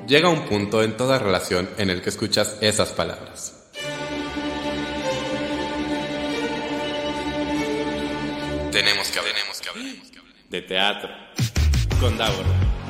Llega un punto en toda relación en el que escuchas esas palabras. Tenemos que hablar. De teatro. Con Davor.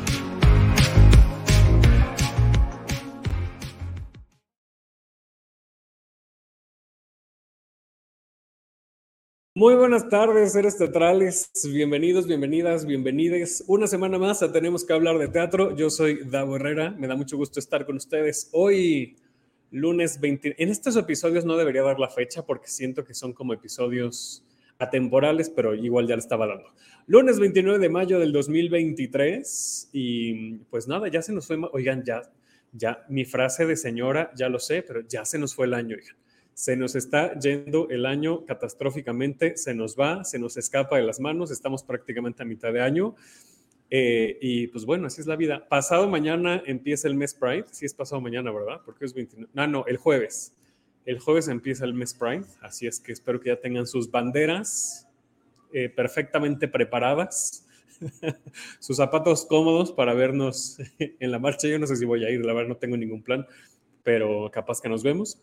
Muy buenas tardes, seres teatrales. Bienvenidos, bienvenidas, bienvenides. Una semana más a Tenemos que hablar de teatro. Yo soy Davo Herrera. Me da mucho gusto estar con ustedes hoy, lunes 20. En estos episodios no debería dar la fecha porque siento que son como episodios atemporales, pero igual ya le estaba dando. Lunes 29 de mayo del 2023. Y pues nada, ya se nos fue. Oigan, ya, mi frase de señora, ya lo sé, pero ya se nos fue el año, oigan. Se nos está yendo el año catastróficamente, se nos va, se nos escapa de las manos, estamos prácticamente a mitad de año y pues bueno, así es la vida. Pasado mañana empieza el mes Pride, sí es pasado mañana, ¿verdad? Porque es 29, no, el jueves. El jueves empieza el mes Pride, así es que espero que ya tengan sus banderas perfectamente preparadas, sus zapatos cómodos para vernos en la marcha. Yo no sé si voy a ir, la verdad no tengo ningún plan, pero capaz que nos vemos.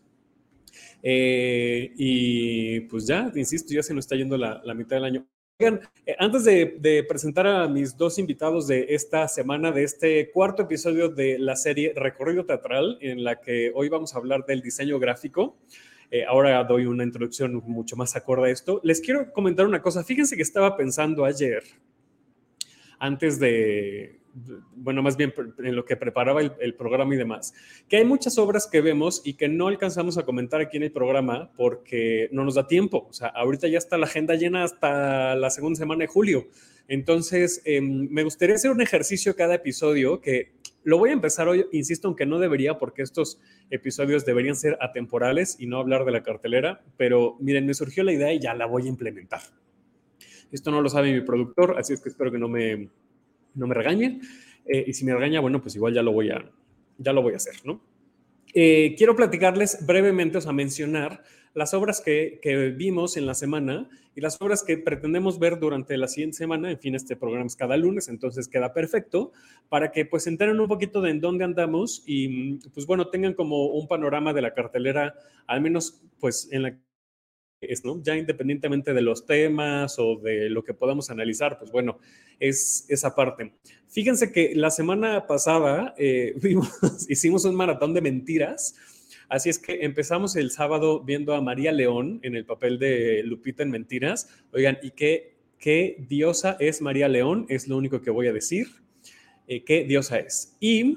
Y pues ya, insisto, ya se nos está yendo la mitad del año. Oigan, antes de presentar a mis dos invitados de esta semana, de este cuarto episodio de la serie Recorrido Teatral, en la que hoy vamos a hablar del diseño gráfico, ahora doy una introducción mucho más acorde a esto. Les quiero comentar una cosa. Fíjense que estaba pensando ayer, antes bueno, más bien en lo que preparaba el programa y demás, que hay muchas obras que vemos y que no alcanzamos a comentar aquí en el programa porque no nos da tiempo. O sea, ahorita ya está la agenda llena hasta la segunda semana de julio. Entonces, me gustaría hacer un ejercicio cada episodio que lo voy a empezar hoy, insisto, aunque no debería, porque estos episodios deberían ser atemporales y no hablar de la cartelera, pero miren, me surgió la idea y ya la voy a implementar. Esto no lo sabe mi productor, así es que espero que no me regañe. Y si me regaña, bueno, pues igual ya lo voy a hacer, ¿no? Quiero platicarles brevemente, o sea, mencionar las obras que vimos en la semana y las obras que pretendemos ver durante la siguiente semana. En fin, este programa es cada lunes, entonces queda perfecto para que pues se enteren un poquito de en dónde andamos y pues bueno, tengan como un panorama de la cartelera, al menos pues en la ¿no? Ya independientemente de los temas o de lo que podamos analizar, pues bueno, es esa parte. Fíjense que la semana pasada hicimos un maratón de mentiras, así es que empezamos el sábado viendo a María León en el papel de Lupita en Mentiras. Oigan, ¿y qué diosa es María León? Es lo único que voy a decir. ¿Qué diosa es? Y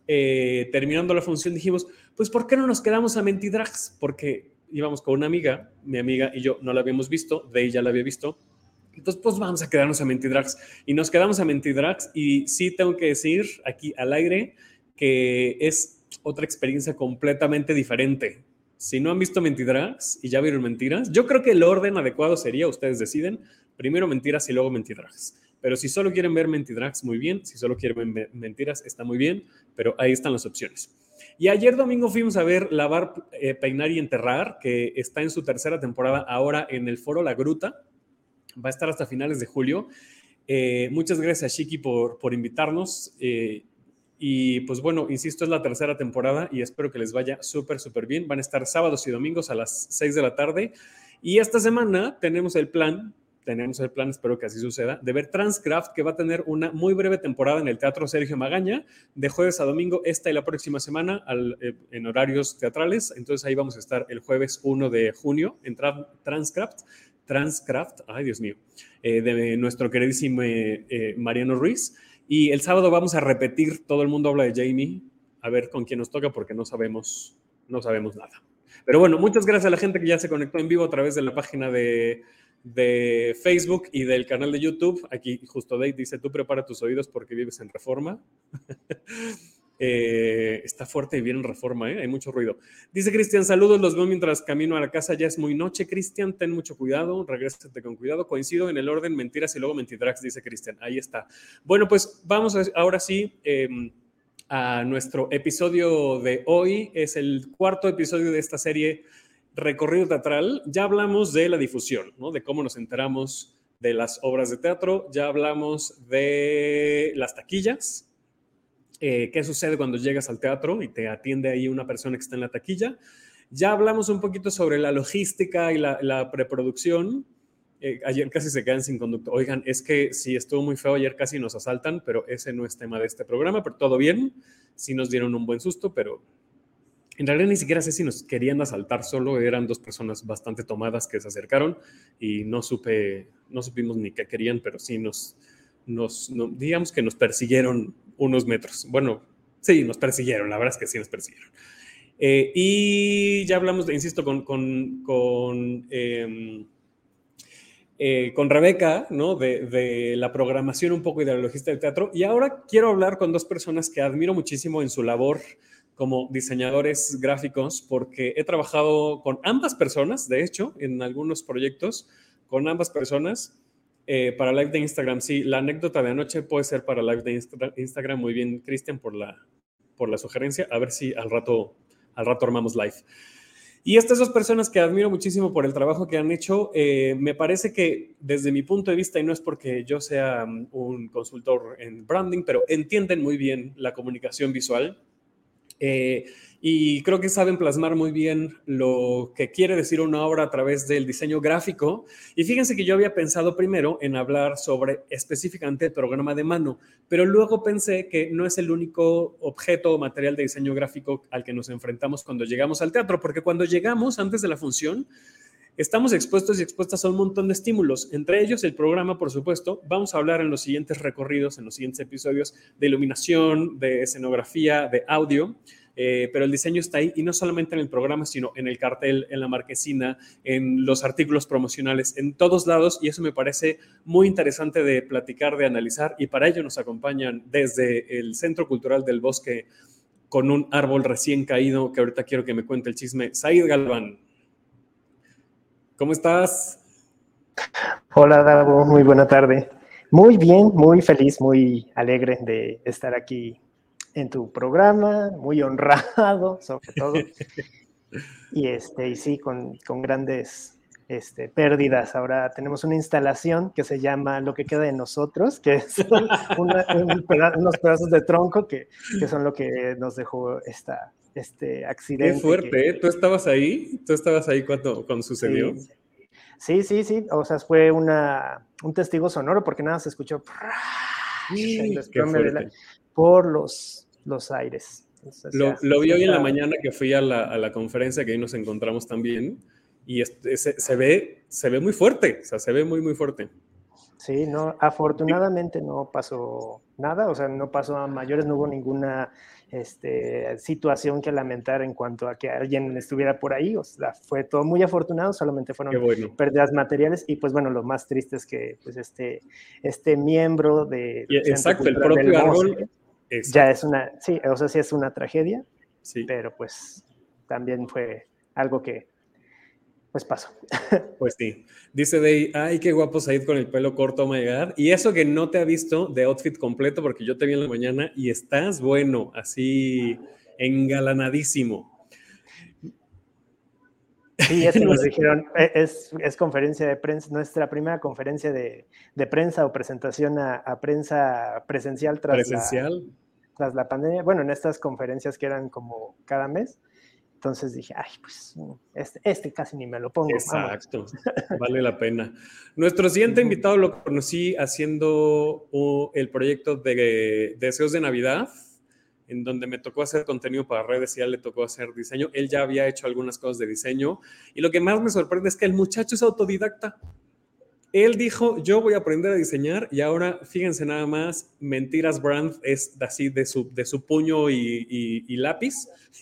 terminando la función dijimos, pues ¿por qué no nos quedamos a Mentidrags? Porque íbamos con una amiga, mi amiga y yo no la habíamos visto, de ella la había visto, entonces pues vamos a quedarnos a Mentidrags y nos quedamos a Mentidrags y sí tengo que decir aquí al aire que es otra experiencia completamente diferente. Si no han visto Mentidrags y ya vieron Mentiras, yo creo que el orden adecuado sería, ustedes deciden, primero Mentiras y luego Mentidrags. Pero si solo quieren ver Mentidrags, muy bien. Si solo quieren ver Mentiras, está muy bien. Pero ahí están las opciones. Y ayer domingo fuimos a ver Lavar, Peinar y Enterrar, que está en su tercera temporada ahora en el Foro La Gruta. Va a estar hasta finales de julio. Muchas gracias a Chiqui por invitarnos. Y pues bueno, insisto, es la tercera temporada y espero que les vaya súper, súper bien. Van a estar sábados y domingos a las 6 de la tarde. Y esta semana tenemos el plan, espero que así suceda, de ver Transcraft, que va a tener una muy breve temporada en el Teatro Sergio Magaña, de jueves a domingo, esta y la próxima semana, en horarios teatrales. Entonces ahí vamos a estar el jueves 1 de junio en Transcraft, ay Dios mío, de nuestro queridísimo Mariano Ruiz. Y el sábado vamos a repetir Todo el mundo habla de Jamie, a ver con quién nos toca, porque no sabemos nada. Pero bueno, muchas gracias a la gente que ya se conectó en vivo a través de la página de Facebook y del canal de YouTube. Aquí justo Dave dice, tú prepara tus oídos porque vives en Reforma. Está fuerte y bien en Reforma, hay mucho ruido. Dice Cristian, saludos, los veo mientras camino a la casa, ya es muy noche. Cristian, ten mucho cuidado, regrésate con cuidado. Coincido en el orden, Mentiras y luego Mentidrags, dice Cristian. Ahí está. Bueno, pues vamos ahora sí a nuestro episodio de hoy. Es el cuarto episodio de esta serie Recorrido Teatral. Ya hablamos de la difusión, ¿no? De cómo nos enteramos de las obras de teatro, ya hablamos de las taquillas, qué sucede cuando llegas al teatro y te atiende ahí una persona que está en la taquilla. Ya hablamos un poquito sobre la logística y la preproducción. Ayer casi se quedan sin conducto. Oigan, es que sí, estuvo muy feo, ayer casi nos asaltan, pero ese no es tema de este programa, pero todo bien. Sí nos dieron un buen susto, pero en realidad ni siquiera sé si nos querían asaltar, solo eran dos personas bastante tomadas que se acercaron y no supimos ni qué querían, pero sí digamos que nos persiguieron unos metros. Bueno, sí, nos persiguieron, la verdad es que sí nos persiguieron. Y ya hablamos, insisto, con Rebeca, ¿no? De la programación un poco y de la logística del teatro. Y ahora quiero hablar con dos personas que admiro muchísimo en su labor como diseñadores gráficos, porque he trabajado con ambas personas, de hecho, en algunos proyectos, con ambas personas, para live de Instagram. Sí, la anécdota de anoche puede ser para live de Instagram. Muy bien, Cristian, por la sugerencia. A ver si al rato armamos live. Y estas dos personas que admiro muchísimo por el trabajo que han hecho, me parece que desde mi punto de vista, y no es porque yo sea un consultor en branding, pero entienden muy bien la comunicación visual. Y creo que saben plasmar muy bien lo que quiere decir una obra a través del diseño gráfico. Y fíjense que yo había pensado primero en hablar sobre específicamente el programa de mano, pero luego pensé que no es el único objeto o material de diseño gráfico al que nos enfrentamos cuando llegamos al teatro, porque cuando llegamos antes de la función, estamos expuestos y expuestas a un montón de estímulos, entre ellos el programa, por supuesto. Vamos a hablar en los siguientes recorridos, en los siguientes episodios, de iluminación, de escenografía, de audio, pero el diseño está ahí, y no solamente en el programa, sino en el cartel, en la marquesina, en los artículos promocionales, en todos lados, y eso me parece muy interesante de platicar, de analizar, y para ello nos acompañan desde el Centro Cultural del Bosque, con un árbol recién caído, que ahorita quiero que me cuente el chisme, Said Galván. ¿Cómo estás? Hola, Davo, muy buena tarde. Muy bien, muy feliz, muy alegre de estar aquí en tu programa, muy honrado, sobre todo. Y sí, con grandes pérdidas. Ahora tenemos una instalación que se llama Lo que queda de nosotros, que son unos pedazos de tronco que son lo que nos dejó este accidente. Qué fuerte, ¿eh? ¿Tú estabas ahí? ¿Tú estabas ahí cuando sucedió? Sí. O sea, fue un testigo sonoro porque nada se escuchó por los aires. Entonces, lo vi hoy en la mañana que fui a la conferencia, que ahí nos encontramos también, y se ve muy fuerte, o sea, se ve muy, muy fuerte. Sí, no, afortunadamente no pasó nada, o sea, no pasó a mayores, no hubo ninguna situación que lamentar en cuanto a que alguien estuviera por ahí, o sea, fue todo muy afortunado, solamente fueron pérdidas materiales, y pues bueno, lo más triste es que pues este miembro de... Exacto, el propio árbol. Ya es sí es una tragedia, sí. Pero pues también fue algo que pues pasó. Pues sí. Dice Day, ay, qué guapo Said con el pelo corto, oh my God. Y eso que no te ha visto de outfit completo, porque yo te vi en la mañana y estás bueno, así engalanadísimo. Sí, es que nos dijeron, es conferencia de prensa, nuestra primera conferencia de prensa o presentación a prensa presencial tras la pandemia. Bueno, en estas conferencias que eran como cada mes. Entonces dije, ay, pues casi ni me lo pongo. Exacto, vale la pena. Nuestro siguiente invitado lo conocí haciendo el proyecto de Deseos de Navidad, en donde me tocó hacer contenido para redes y a él le tocó hacer diseño. Él ya había hecho algunas cosas de diseño, y lo que más me sorprende es que el muchacho es autodidacta. Él dijo, yo voy a aprender a diseñar, y ahora, fíjense nada más, Mentiras Brand es así de su puño y lápiz.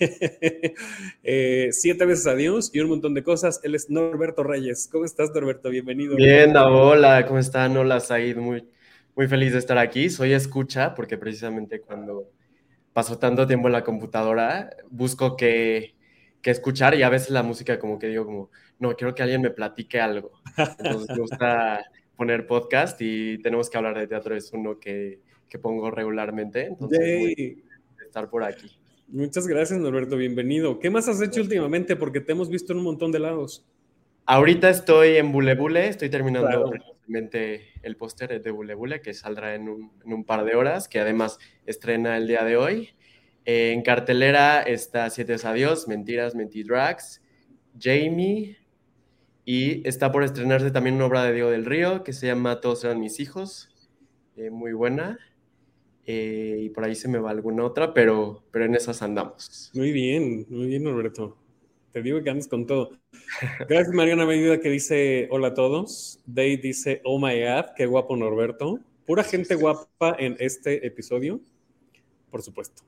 7 veces adiós y un montón de cosas. Él es Norberto Reyes. ¿Cómo estás, Norberto? Bienvenido. Bien, hola, ¿cómo están? Hola, Said, muy feliz de estar aquí. Soy escucha, porque precisamente cuando paso tanto tiempo en la computadora, busco que escuchar, y a veces la música como que digo como, no, quiero que alguien me platique algo. Entonces me gusta poner podcast, y Tenemos que hablar de teatro es uno que pongo regularmente. Entonces, muy feliz de estar por aquí. Muchas gracias, Norberto, bienvenido. ¿Qué más has hecho últimamente? Porque te hemos visto en un montón de lados. Ahorita estoy en Bule Bule, estoy terminando Claro. precisamente el póster de Bule Bule, que saldrá en un par de horas, que además estrena el día de hoy. En cartelera está Siete es Adiós, Mentiras, Mentidrags, Jamie, y está por estrenarse también una obra de Diego del Río que se llama Todos eran mis hijos, muy buena. Y por ahí se me va alguna otra, pero en esas andamos. Muy bien, Norberto. Te digo que andas con todo. Gracias, Mariana Medida, que dice hola a todos. Day dice, oh my God, qué guapo Norberto. Pura gente guapa en este episodio, por supuesto.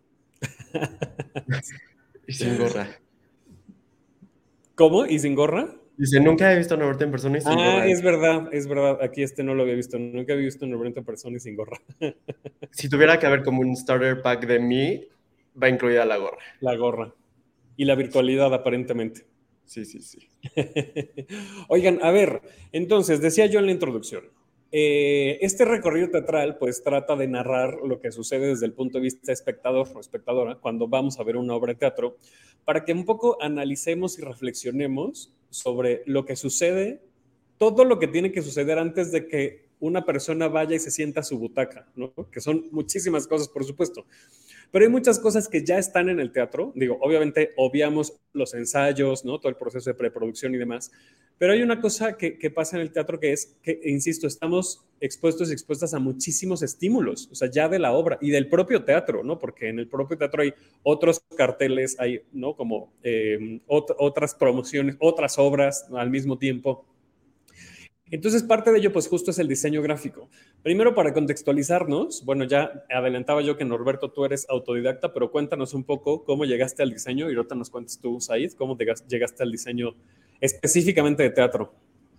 Y sin gorra. ¿Cómo? ¿Y sin gorra? Dice, nunca he visto a Norberto en persona y sin gorra. Es verdad. Aquí no lo había visto. Nunca había visto a Norberto en persona y sin gorra. Si tuviera que haber como un starter pack de mí, va incluida la gorra. La gorra. Y la virtualidad, aparentemente. Sí. Oigan, a ver, entonces, decía yo en la introducción, este recorrido teatral pues trata de narrar lo que sucede desde el punto de vista espectador o espectadora cuando vamos a ver una obra de teatro, para que un poco analicemos y reflexionemos sobre lo que sucede, todo lo que tiene que suceder antes de que una persona vaya y se sienta a su butaca, ¿no? Que son muchísimas cosas, por supuesto. Pero hay muchas cosas que ya están en el teatro. Digo, obviamente obviamos los ensayos, ¿no? Todo el proceso de preproducción y demás. Pero hay una cosa que pasa en el teatro que es que, insisto, estamos expuestos y expuestas a muchísimos estímulos, o sea, ya de la obra y del propio teatro, ¿no? Porque en el propio teatro hay otros carteles, hay, ¿no? Como otras promociones, otras obras al mismo tiempo. Entonces, parte de ello, pues justo es el diseño gráfico. Primero, para contextualizarnos, bueno, ya adelantaba yo que Norberto, tú eres autodidacta, pero cuéntanos un poco cómo llegaste al diseño y ahorita nos cuentes tú, Said, cómo llegaste al diseño específicamente de teatro.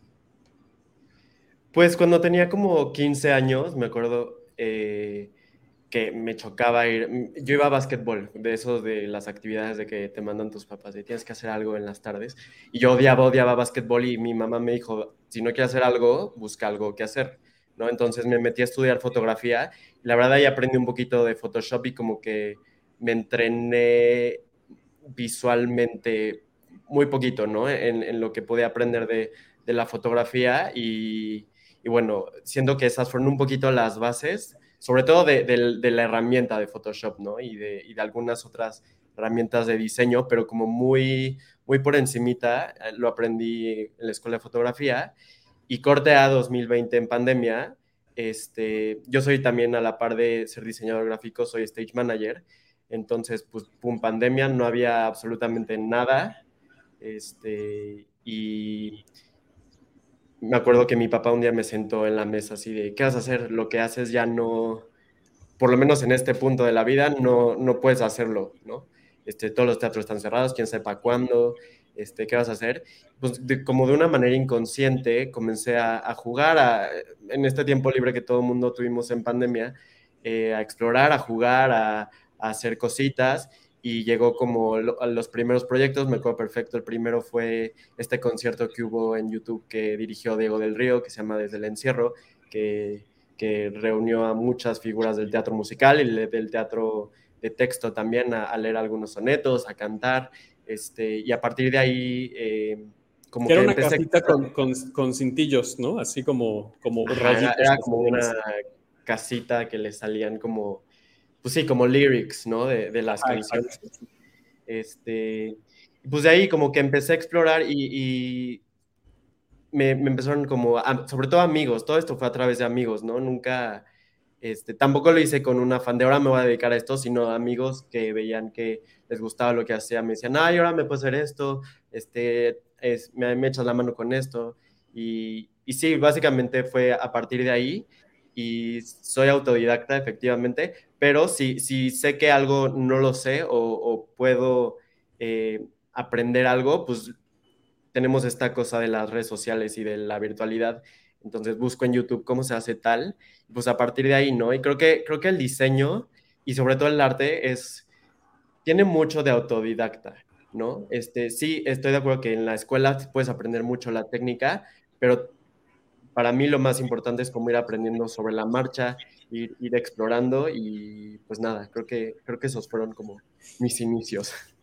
Pues cuando tenía como 15 años, me acuerdo que me chocaba ir. Yo iba a básquetbol, de esos de las actividades de que te mandan tus papás, de tienes que hacer algo en las tardes. Y yo odiaba básquetbol y mi mamá me dijo, si no quieres hacer algo, busca algo que hacer, ¿no? Entonces me metí a estudiar fotografía y la verdad ahí aprendí un poquito de Photoshop y como que me entrené visualmente muy poquito, ¿no? En lo que podía aprender de la fotografía y bueno, siento que esas fueron un poquito las bases, sobre todo de la herramienta de Photoshop, ¿no? Y de algunas otras herramientas de diseño, pero como muy por encimita, lo aprendí en la escuela de fotografía. Y corte a 2020 en pandemia, yo soy también a la par de ser diseñador gráfico, soy stage manager. Entonces, pues, pum, pandemia, no había absolutamente nada. Y me acuerdo que mi papá un día me sentó en la mesa así de, ¿qué vas a hacer? Lo que haces ya no, por lo menos en este punto de la vida, no puedes hacerlo, ¿no? Todos los teatros están cerrados, quién sepa cuándo, ¿qué vas a hacer? Pues como de una manera inconsciente comencé a jugar, en este tiempo libre que todo el mundo tuvimos en pandemia, a explorar, a jugar, a hacer cositas, y llegó como a los primeros proyectos, me acuerdo perfecto, el primero fue este concierto que hubo en YouTube que dirigió Diego del Río, que se llama Desde el Encierro, que reunió a muchas figuras del teatro musical y del teatro de texto también a leer algunos sonetos, a cantar, y a partir de ahí como que que era una empecé casita con cintillos, ¿no? Así como Ajá, rayitos. era como una casita que le salían como, pues sí, como lyrics, ¿no? De las canciones. Pues de ahí como que empecé a explorar y me empezaron como, sobre todo amigos, todo esto fue a través de amigos, ¿no? Nunca, tampoco lo hice con un afán de ahora me voy a dedicar a esto, sino amigos que veían que les gustaba lo que hacía, me decían, ay, ahora me puedo hacer esto, me echas la mano con esto, y sí, básicamente fue a partir de ahí, y soy autodidacta, efectivamente, pero si sé que algo no lo sé o puedo aprender algo, pues tenemos esta cosa de las redes sociales y de la virtualidad. Entonces busco en YouTube cómo se hace tal, pues a partir de ahí, ¿no? Y creo que el diseño y sobre todo el arte tiene mucho de autodidacta, ¿no? Sí, estoy de acuerdo que en la escuela puedes aprender mucho la técnica, pero para mí lo más importante es como ir aprendiendo sobre la marcha, ir explorando y pues nada, creo que esos fueron como mis inicios.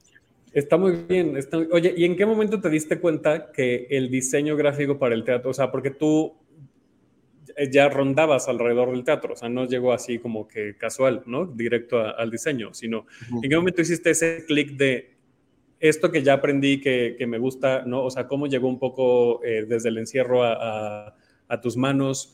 Está muy bien. Oye, ¿y en qué momento te diste cuenta que el diseño gráfico para el teatro, o sea, porque tú ya rondabas alrededor del teatro, o sea, no llegó así como que casual, ¿no? Directo al diseño, sino Ujú. ¿en qué momento hiciste ese clic de esto que ya aprendí que me gusta, ¿no? O sea, ¿cómo llegó un poco desde el encierro a tus manos?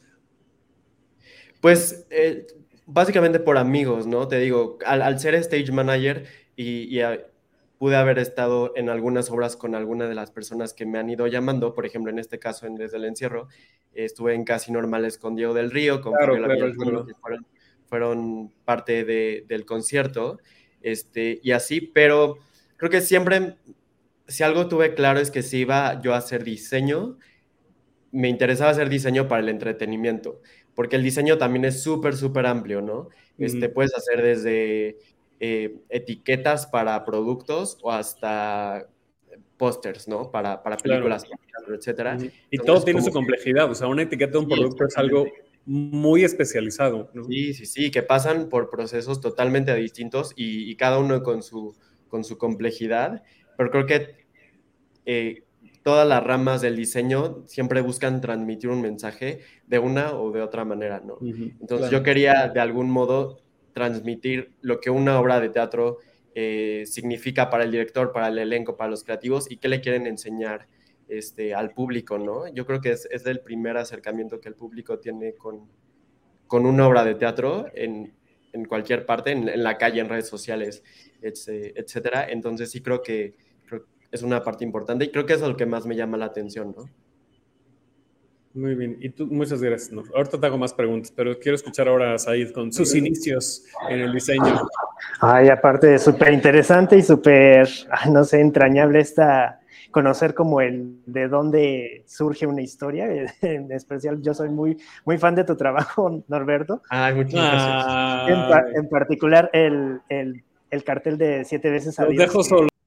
Pues básicamente por amigos, ¿no? Te digo, al ser stage manager pude haber estado en algunas obras con alguna de las personas que me han ido llamando, por ejemplo, en este caso, Desde el Encierro, estuve en Casi Normales con Diego del Río, con Claro, Fabiola claro, es Villalpando, verdad. que fueron parte del concierto, y así, pero creo que siempre, si algo tuve claro es que si iba yo a hacer diseño, me interesaba hacer diseño para el entretenimiento, porque el diseño también es súper, súper amplio, ¿no? Puedes hacer desde etiquetas para productos o hasta pósters, ¿no? Para Claro. películas, etcétera. Y todo Entonces, tiene su como que complejidad, o sea, una etiqueta de un sí, producto es algo exactamente. muy especializado, ¿no? Sí, sí, sí, que pasan por procesos totalmente distintos y cada uno con su complejidad, pero creo que todas las ramas del diseño siempre buscan transmitir un mensaje de una o de otra manera, ¿no? Entonces yo Claro. quería de algún modo transmitir lo que una obra de teatro significa para el director, para el elenco, para los creativos y qué le quieren enseñar al público, ¿no? Yo creo que es el primer acercamiento que el público tiene con una obra de teatro en cualquier parte, en la calle, en redes sociales, etcétera. Entonces sí creo que es una parte importante y creo que eso es lo que más me llama la atención, ¿no? Muy bien. Y tú, muchas gracias. No, ahorita te hago más preguntas, pero quiero escuchar ahora a Said con sus inicios en el diseño. Ay, aparte, súper interesante y súper, no sé, entrañable conocer como el de dónde surge una historia. En especial, yo soy muy fan de tu trabajo, Norberto. Ay, muchas gracias. Ay, En particular, el cartel de 7 veces los adiós, dejo que solo.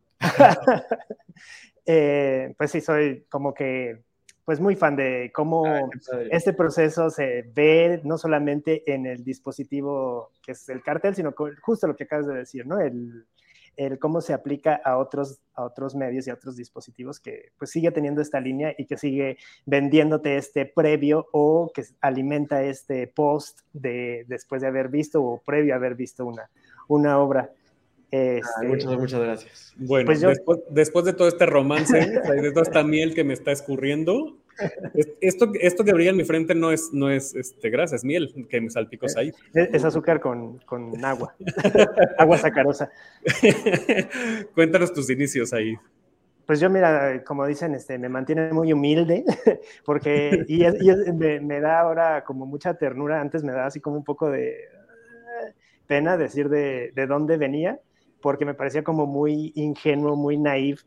pues sí, soy como que, pues muy fan de Ay, cómo qué padre. este proceso se ve no solamente en el dispositivo que es el cartel, sino justo lo que acabas de decir, ¿no? El cómo se aplica a otros medios y a otros dispositivos que pues sigue teniendo esta línea y que sigue vendiéndote este previo o que alimenta este post después de haber visto o previo a haber visto una obra. Ay, muchas gracias. Bueno, Pues yo, después de todo este romance, de toda esta miel que me está escurriendo, esto que brilla en mi frente no es grasa, es miel que me salpicó Said. es azúcar con agua, agua sacarosa. Cuéntanos tus inicios ahí. Pues yo, mira, como dicen, me mantiene muy humilde, porque, me da ahora como mucha ternura, antes me da así como un poco de pena decir de dónde venía, porque me parecía como muy ingenuo, muy naif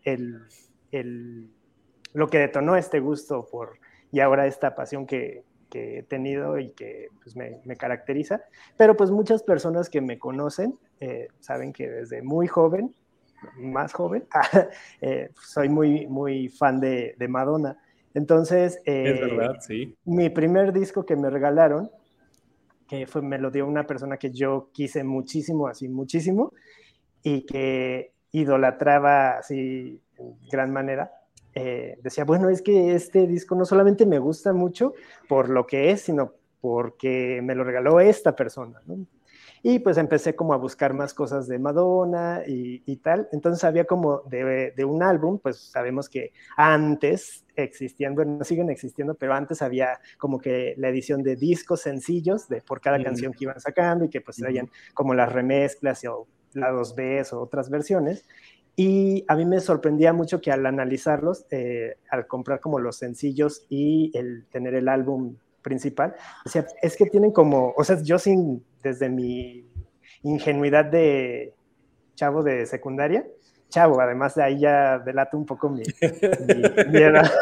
lo que detonó este gusto y ahora esta pasión que he tenido y que pues, me caracteriza. Pero pues muchas personas que me conocen saben que desde muy joven, más joven, soy muy fan de Madonna. Entonces, Es verdad, sí. mi primer disco que me regalaron, me lo dio una persona que yo quise muchísimo, así muchísimo, y que idolatraba así en gran manera. Decía, bueno, es que este disco no solamente me gusta mucho por lo que es, sino porque me lo regaló esta persona, ¿no? Y pues empecé como a buscar más cosas de Madonna y tal. Entonces había como de un álbum, pues sabemos que antes existían, bueno, siguen existiendo, pero antes había como que la edición de discos sencillos por cada canción que iban sacando y que pues traían como las remezclas o lados B o otras versiones. Y a mí me sorprendía mucho que al analizarlos, al comprar como los sencillos y tener el álbum principal, o sea, es que tienen como, o sea, yo desde mi ingenuidad de chavo de secundaria, chavo, además de ahí ya delato un poco mi edad.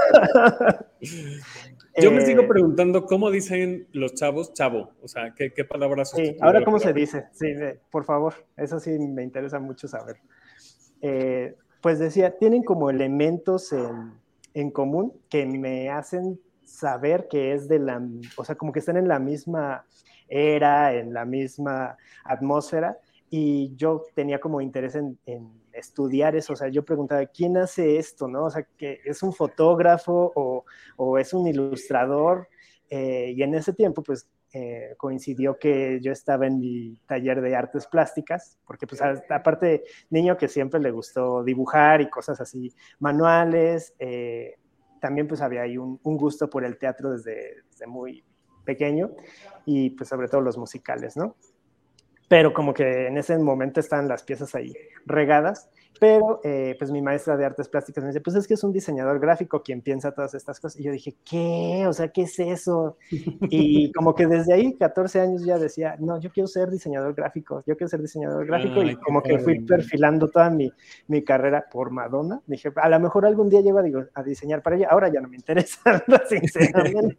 Yo me sigo preguntando cómo dicen los chavos chavo, o sea, ¿qué palabra Sí, sustituye a ahora la cómo se palabra? dice, sí, por favor, eso sí me interesa mucho saber. Pues decía, tienen como elementos en común que me hacen saber que es o sea, como que están en la misma era, en la misma atmósfera, y yo tenía como interés en estudiar eso, o sea, yo preguntaba, ¿quién hace esto, no? O sea, ¿que es un fotógrafo o es un ilustrador? Y en ese tiempo, pues, coincidió que yo estaba en mi taller de artes plásticas, porque pues aparte niño que siempre le gustó dibujar y cosas así, manuales, también pues había ahí un gusto por el teatro desde muy pequeño y pues sobre todo los musicales, ¿no? Pero como que en ese momento están las piezas ahí regadas, pero pues mi maestra de artes plásticas me dice, pues es que es un diseñador gráfico quien piensa todas estas cosas, y yo dije, ¿qué? O sea, ¿qué es eso? Y como que desde ahí, 14 años ya decía, no, yo quiero ser diseñador gráfico, yo quiero ser diseñador gráfico, y como que fui perfilando toda mi carrera por Madonna, dije, a lo mejor algún día llego a diseñar para ella, ahora ya no me interesa, sinceramente.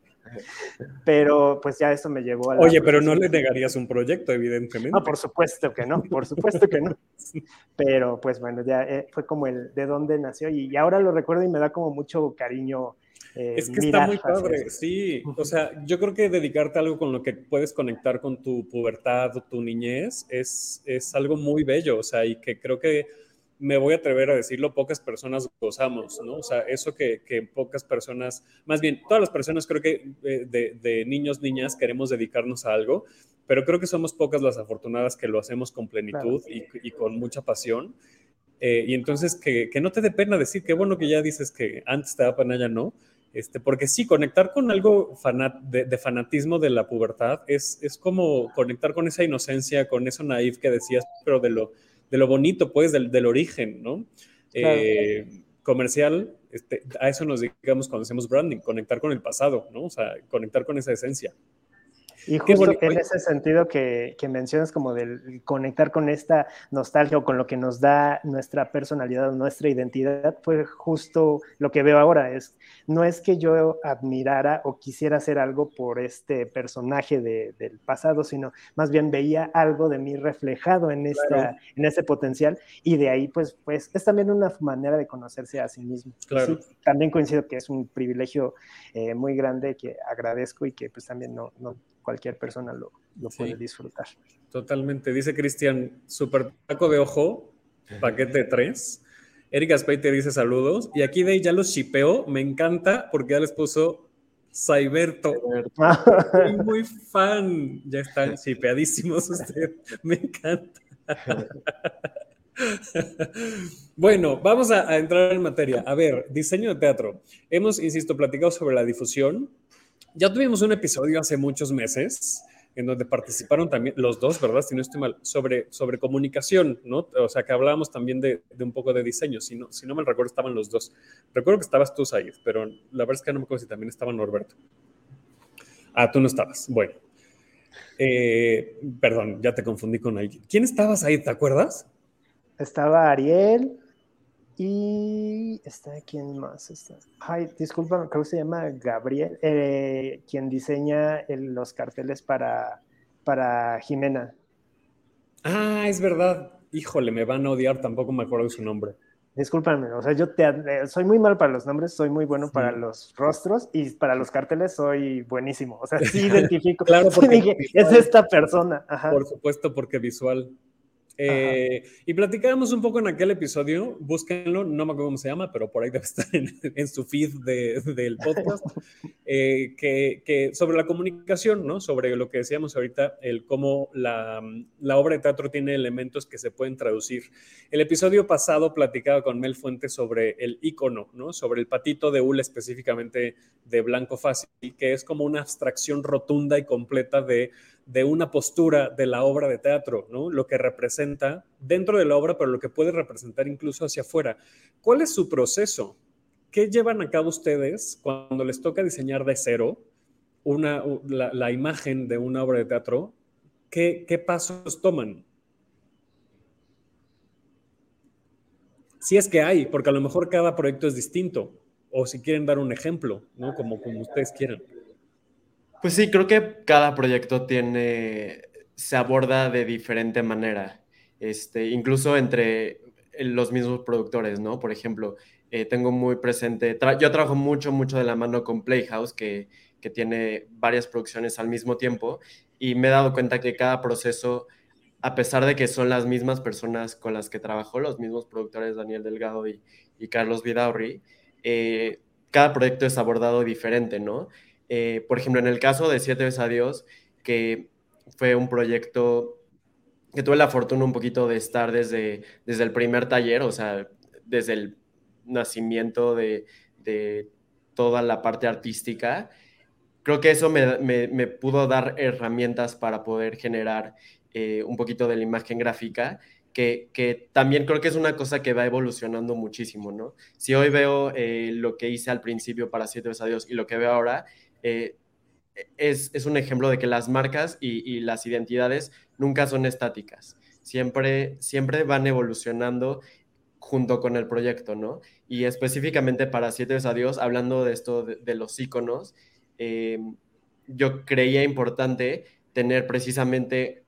Pero pues ya eso me llevó a la... Oye, pero no le negarías un proyecto, evidentemente. No, por supuesto que no, por supuesto que no. Pero pues bueno, ya fue como el de dónde nació y ahora lo recuerdo y me da como mucho cariño. Es que está muy padre, sí. O sea, yo creo que dedicarte a algo con lo que puedes conectar con tu pubertad o tu niñez es algo muy bello, o sea, y que creo que me voy a atrever a decirlo, pocas personas gozamos, ¿no? O sea, eso que pocas personas, más bien, todas las personas creo que de niños, niñas queremos dedicarnos a algo, pero creo que somos pocas las afortunadas que lo hacemos con plenitud, claro, y con mucha pasión. Y entonces que no te dé pena decir, qué bueno que ya dices que antes te da pena, ya no. Porque sí, conectar con algo de fanatismo de la pubertad es como conectar con esa inocencia, con eso naif que decías, pero de lo bonito, pues, del origen, ¿no? Claro. Comercial, a eso nos dedicamos cuando hacemos branding, conectar con el pasado, ¿no? O sea, conectar con esa esencia. Y justo en ese sentido que mencionas como del conectar con esta nostalgia o con lo que nos da nuestra personalidad, nuestra identidad, fue justo lo que veo ahora. No es que yo admirara o quisiera hacer algo por este personaje del pasado, sino más bien veía algo de mí reflejado en ese potencial, y de ahí pues es también una manera de conocerse a sí mismo. Claro. Sí, también coincido que es un privilegio muy grande que agradezco y que pues también no cualquier persona lo puede disfrutar. Totalmente. Dice Cristian, super taco de ojo, paquete 3. Erika Spey te dice saludos. Y aquí de ya los shipeo. Me encanta porque ya les puso Saiberto. Soy muy fan. Ya están shipeadísimos ustedes. Me encanta. Bueno, vamos a entrar en materia. A ver, diseño de teatro. Hemos, insisto, platicado sobre la difusión. Ya tuvimos un episodio hace muchos meses en donde participaron también los dos, ¿verdad? Si no estoy mal, sobre comunicación, ¿no? O sea, que hablábamos también de un poco de diseño. Si no me recuerdo, estaban los dos. Recuerdo que estabas tú, Said, pero la verdad es que no me acuerdo si también estaba Norberto. Ah, tú no estabas. Bueno. Perdón, ya te confundí con alguien. ¿Quién estabas ahí? ¿Te acuerdas? Estaba Ariel. Y ¿quién más está? Ay, disculpa, creo que se llama Gabriel, quien diseña los carteles para Jimena. Ah, es verdad. Híjole, me van a odiar, tampoco me acuerdo de su nombre. Discúlpame, o sea, yo soy muy mal para los nombres, soy muy bueno para los rostros, y para los carteles soy buenísimo. O sea, sí identifico. Claro, porque dije, es esta persona. Ajá. Por supuesto, porque visual. Y platicábamos un poco en aquel episodio, búsquenlo, no me acuerdo cómo se llama, pero por ahí debe estar en su feed del podcast, que sobre la comunicación, ¿no? Sobre lo que decíamos ahorita, cómo la obra de teatro tiene elementos que se pueden traducir. El episodio pasado platicaba con Mel Fuentes sobre el ícono, ¿no? Sobre el patito de hule, específicamente de Blanco Fácil, que es como una abstracción rotunda y completa de una postura de la obra de teatro, ¿no? Lo que representa dentro de la obra, pero lo que puede representar incluso hacia afuera. ¿Cuál es su proceso? ¿Qué llevan a cabo ustedes cuando les toca diseñar de cero la imagen de una obra de teatro? ¿Qué pasos toman? Si es que hay, porque a lo mejor cada proyecto es distinto, o si quieren dar un ejemplo, ¿no? Como ustedes quieran. Pues sí, creo que cada proyecto se aborda de diferente manera, incluso entre los mismos productores, ¿no? Por ejemplo, tengo muy presente, yo trabajo mucho de la mano con Playhouse, que tiene varias producciones al mismo tiempo, y me he dado cuenta que cada proceso a pesar de que son las mismas personas con las que trabajó, los mismos productores Daniel Delgado y Carlos Vidaurri, cada proyecto es abordado diferente, ¿no? Por ejemplo, en el caso de Siete veces Adiós, que fue un proyecto que tuve la fortuna un poquito de estar desde el primer taller, o sea, desde el nacimiento de toda la parte artística. Creo que eso me pudo dar herramientas para poder generar un poquito de la imagen gráfica, que también creo que es una cosa que va evolucionando muchísimo, ¿no? Si hoy veo lo que hice al principio para Siete veces Adiós y lo que veo ahora, eh, es un ejemplo de que las marcas y las identidades nunca son estáticas, siempre van evolucionando junto con el proyecto, ¿no? Y específicamente para Siete veces Adiós, hablando de esto de los íconos, eh, yo creía importante tener precisamente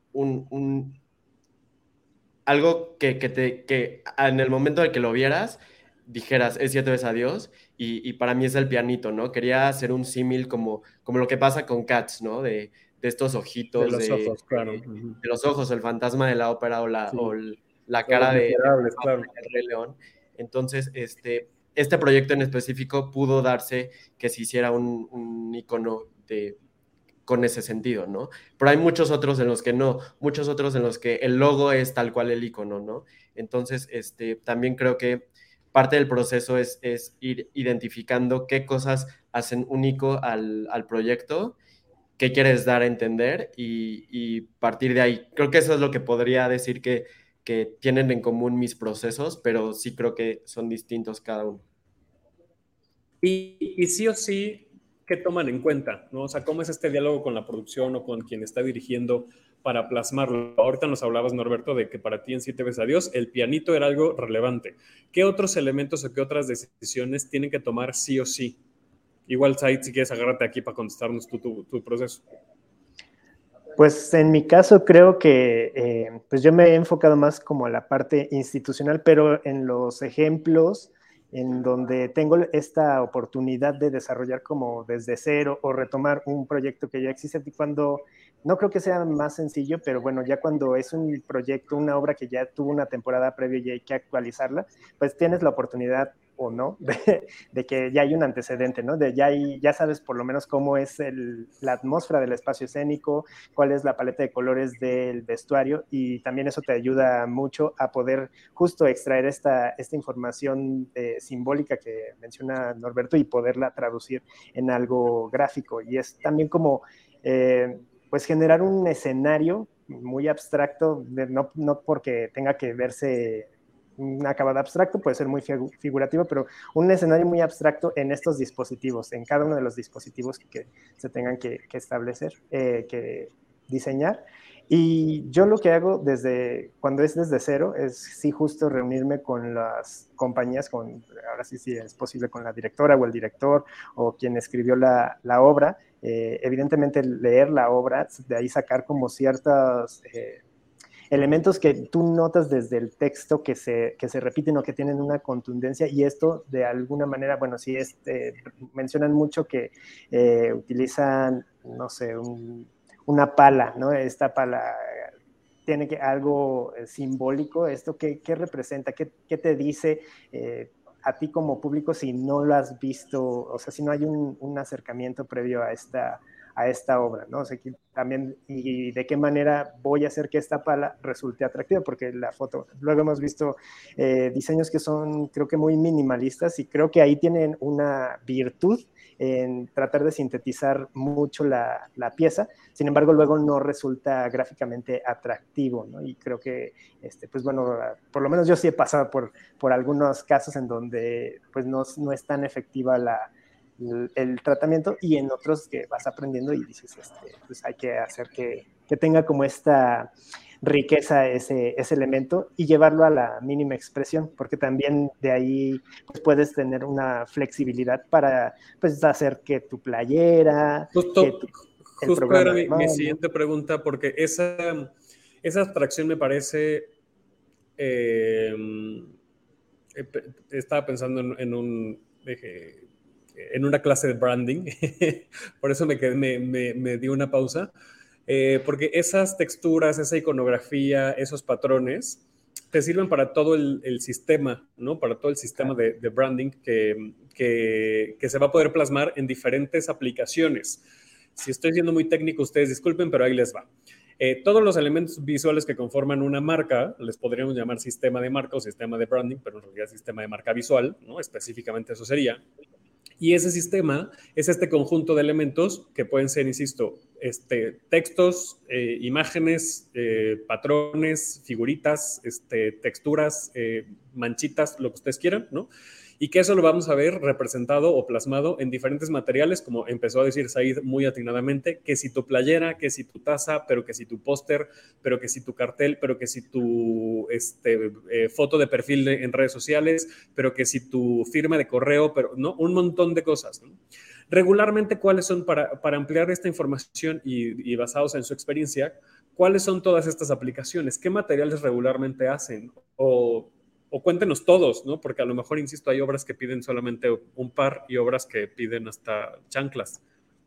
algo que en el momento de que lo vieras, dijeras, es Siete veces Adiós, y para mí es el pianito, ¿no? Quería hacer un símil como lo que pasa con Cats, ¿no? De estos De ojitos, los ojos, claro. Uh-huh. de los ojos, el fantasma de la ópera Sí. la Son cara Los Miserables, claro. El Rey León. Entonces, este proyecto en específico pudo darse que se hiciera un icono con ese sentido, ¿no? Pero hay muchos otros en los que no, muchos otros en los que el logo es tal cual el icono, ¿no? Entonces, también creo que parte del proceso es ir identificando qué cosas hacen único al proyecto, qué quieres dar a entender y partir de ahí. Creo que eso es lo que podría decir que tienen en común mis procesos, pero sí creo que son distintos cada uno. Y sí o sí, ¿qué toman en cuenta? ¿No? O sea, ¿cómo es este diálogo con la producción o con quien está dirigiendo para plasmarlo? Ahorita nos hablabas, Norberto, de que para ti en Siete veces Adiós el pianito era algo relevante. ¿Qué otros elementos o qué otras decisiones tienen que tomar sí o sí? Igual, Said, si quieres, agárrate aquí para contestarnos tu proceso. Pues en mi caso creo que pues yo me he enfocado más como a la parte institucional, pero en los ejemplos en donde tengo esta oportunidad de desarrollar como desde cero o retomar un proyecto que ya existe, cuando no creo que sea más sencillo, pero bueno, ya cuando es un proyecto, una obra que ya tuvo una temporada previa y hay que actualizarla, pues tienes la oportunidad o no, de que ya hay un antecedente, ¿no? Ya sabes por lo menos cómo es la atmósfera del espacio escénico, cuál es la paleta de colores del vestuario, y también eso te ayuda mucho a poder justo extraer esta información simbólica que menciona Norberto y poderla traducir en algo gráfico. Y es también como, pues, generar un escenario muy abstracto, no porque tenga que verse un acabado abstracto, puede ser muy figurativo, pero un escenario muy abstracto en estos dispositivos, en cada uno de los dispositivos que se tengan que establecer, que diseñar. Y yo lo que hago cuando es desde cero es sí justo reunirme con las compañías, ahora sí es posible con la directora o el director o quien escribió la obra, evidentemente leer la obra, de ahí sacar como ciertas elementos que tú notas desde el texto que se repiten o que tienen una contundencia, y esto de alguna manera, bueno, sí mencionan mucho que utilizan, no sé, una pala, ¿no? Esta pala tiene algo simbólico. ¿Esto qué representa? ¿Qué te dice a ti como público si no lo has visto? O sea, si no hay un acercamiento previo a esta obra, ¿no? O sea, también, y de qué manera voy a hacer que esta pala resulte atractiva, porque la foto, luego hemos visto diseños que son, creo que muy minimalistas, y creo que ahí tienen una virtud en tratar de sintetizar mucho la pieza. Sin embargo, luego no resulta gráficamente atractivo, ¿no? Y creo que, pues bueno, por lo menos yo sí he pasado por algunos casos en donde pues no es tan efectiva el tratamiento, y en otros que vas aprendiendo y dices, pues hay que hacer que tenga como esta riqueza ese elemento y llevarlo a la mínima expresión, porque también de ahí pues, puedes tener una flexibilidad para pues hacer que tu playera, Justo era mi siguiente pregunta, porque esa abstracción me parece, estaba pensando en una clase de branding, por eso me dio una pausa. porque esas texturas, esa iconografía, esos patrones te sirven para todo el sistema, ¿no? Para todo el sistema de branding que se va a poder plasmar en diferentes aplicaciones. Si estoy siendo muy técnico, ustedes disculpen, pero ahí les va. Todos los elementos visuales que conforman una marca, les podríamos llamar sistema de marca o sistema de branding, pero en realidad sistema de marca visual, ¿no? Específicamente eso sería. Y ese sistema es este conjunto de elementos que pueden ser, insisto, textos, imágenes, patrones, figuritas, texturas, manchitas, lo que ustedes quieran, ¿no? Y que eso lo vamos a ver representado o plasmado en diferentes materiales, como empezó a decir Said muy atinadamente, que si tu playera, que si tu taza, pero que si tu póster, pero que si tu cartel, pero que si tu foto de perfil en redes sociales, pero que si tu firma de correo, pero no, un montón de cosas, ¿no? Regularmente, ¿cuáles son, para ampliar esta información y basados en su experiencia, cuáles son todas estas aplicaciones? ¿Qué materiales regularmente hacen? O cuéntenos todos, ¿no? Porque a lo mejor, insisto, hay obras que piden solamente un par y obras que piden hasta chanclas.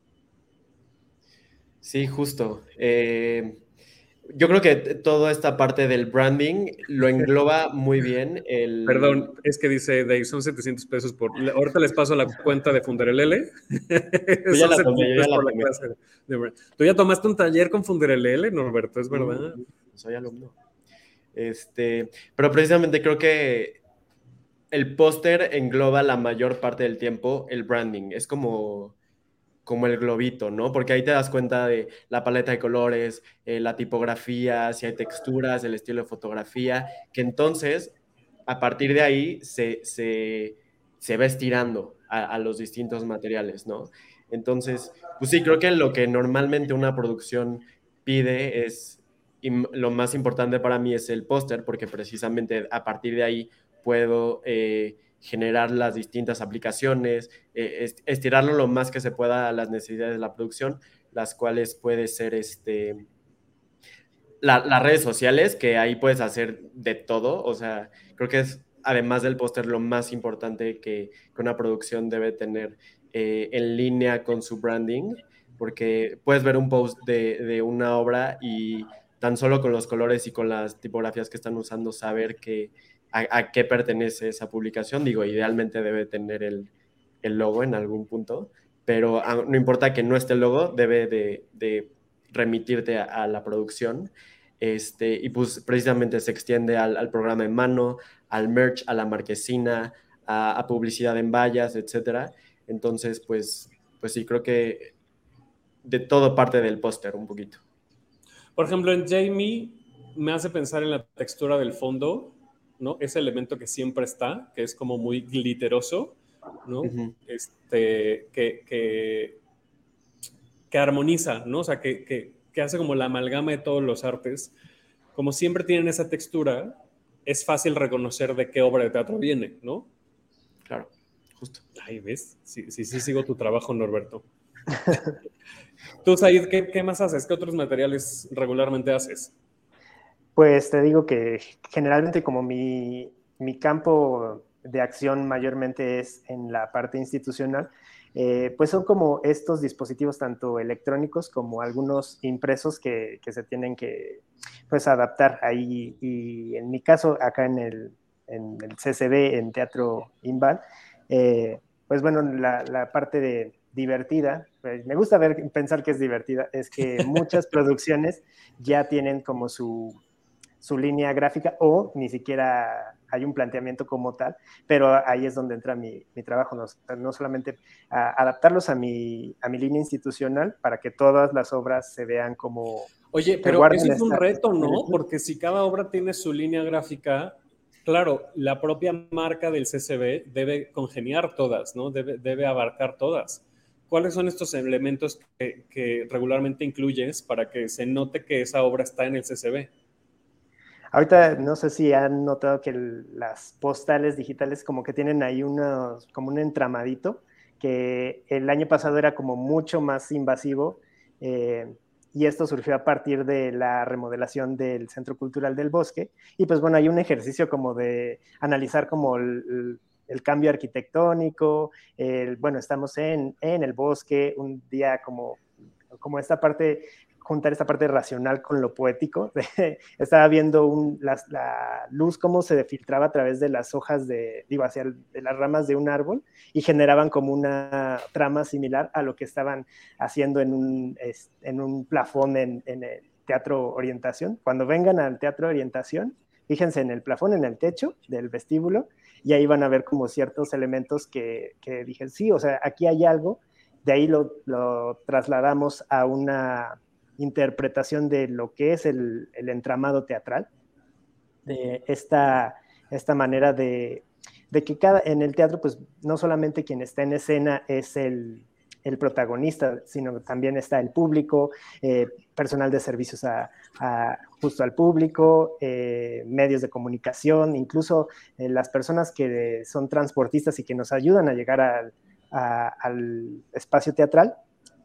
Sí, justo. Yo creo que toda esta parte del branding lo engloba muy bien el... Perdón, es que dice Dave, son 700 pesos por... Ahorita les paso la cuenta de Funderelele. Yo ya Son la 700 tomé, yo ya pesos la por la tomé. clase Tú ya tomaste un taller con Funderelele, Norberto, es verdad. Soy alumno. Pero precisamente creo que el póster engloba la mayor parte del tiempo el branding. Es como el globito, ¿no? Porque ahí te das cuenta de la paleta de colores, la tipografía, si hay texturas, el estilo de fotografía, que entonces, a partir de ahí, se va estirando a los distintos materiales, ¿no? Entonces, pues sí, creo que lo que normalmente una producción pide es, y lo más importante para mí es el póster, porque precisamente a partir de ahí puedo generar las distintas aplicaciones, estirarlo lo más que se pueda a las necesidades de la producción, las cuales puede ser las redes sociales, que ahí puedes hacer de todo. O sea, creo que es, además del póster, lo más importante que una producción debe tener en línea con su branding, porque puedes ver un post de una obra y tan solo con los colores y con las tipografías que están usando, saber a qué pertenece esa publicación. Digo, idealmente debe tener el logo en algún punto, pero no importa que no esté el logo, debe de remitirte a la producción. Y pues precisamente se extiende al programa en mano, al merch, a la marquesina, a publicidad en vallas, etcétera. Entonces, pues sí, creo que de todo parte del póster un poquito. Por ejemplo, en Jamie me hace pensar en la textura del fondo, ¿no? Ese elemento que siempre está, que es como muy glitteroso, ¿no? Uh-huh. Que armoniza, ¿no? O sea, que hace como la amalgama de todos los artes. Como siempre tienen esa textura, es fácil reconocer de qué obra de teatro viene, ¿no? Claro, justo. Ay, ¿ves? Sí, sigo tu trabajo, Norberto. Tú, Said, ¿qué más haces? ¿Qué otros materiales regularmente haces? Pues te digo que generalmente como mi campo de acción mayormente es en la parte institucional, pues son como estos dispositivos tanto electrónicos como algunos impresos que se tienen que pues adaptar ahí. Y en mi caso, acá en el CCB, en Teatro Inval, pues bueno, la parte divertida, pues me gusta pensar que es divertida, es que muchas producciones ya tienen como su línea gráfica o ni siquiera hay un planteamiento como tal, pero ahí es donde entra mi trabajo, no solamente adaptarlos a mi línea institucional para que todas las obras se vean como... Oye, pero eso es un reto, ¿no? Porque si cada obra tiene su línea gráfica, claro, la propia marca del CCB debe congeniar todas, ¿no? Debe abarcar todas. ¿Cuáles son estos elementos que regularmente incluyes para que se note que esa obra está en el CCB? Ahorita no sé si han notado que las postales digitales como que tienen ahí como un entramadito, que el año pasado era como mucho más invasivo, y esto surgió a partir de la remodelación del Centro Cultural del Bosque. Y pues bueno, hay un ejercicio como de analizar como el cambio arquitectónico, bueno, estamos en el bosque, un día como esta parte juntar esta parte racional con lo poético. Estaba viendo la luz cómo se filtraba a través de las hojas de las ramas de un árbol y generaban como una trama similar a lo que estaban haciendo en un plafón en el Teatro Orientación. Cuando vengan al Teatro Orientación, fíjense en el plafón, en el techo del vestíbulo, y ahí van a ver como ciertos elementos que dije, sí, o sea, aquí hay algo. De ahí lo trasladamos a una interpretación de lo que es el entramado teatral, de esta manera de que en el teatro, pues no solamente quien está en escena es el protagonista, sino también está el público, personal de servicios justo al público, medios de comunicación, incluso las personas que son transportistas y que nos ayudan a llegar al espacio teatral,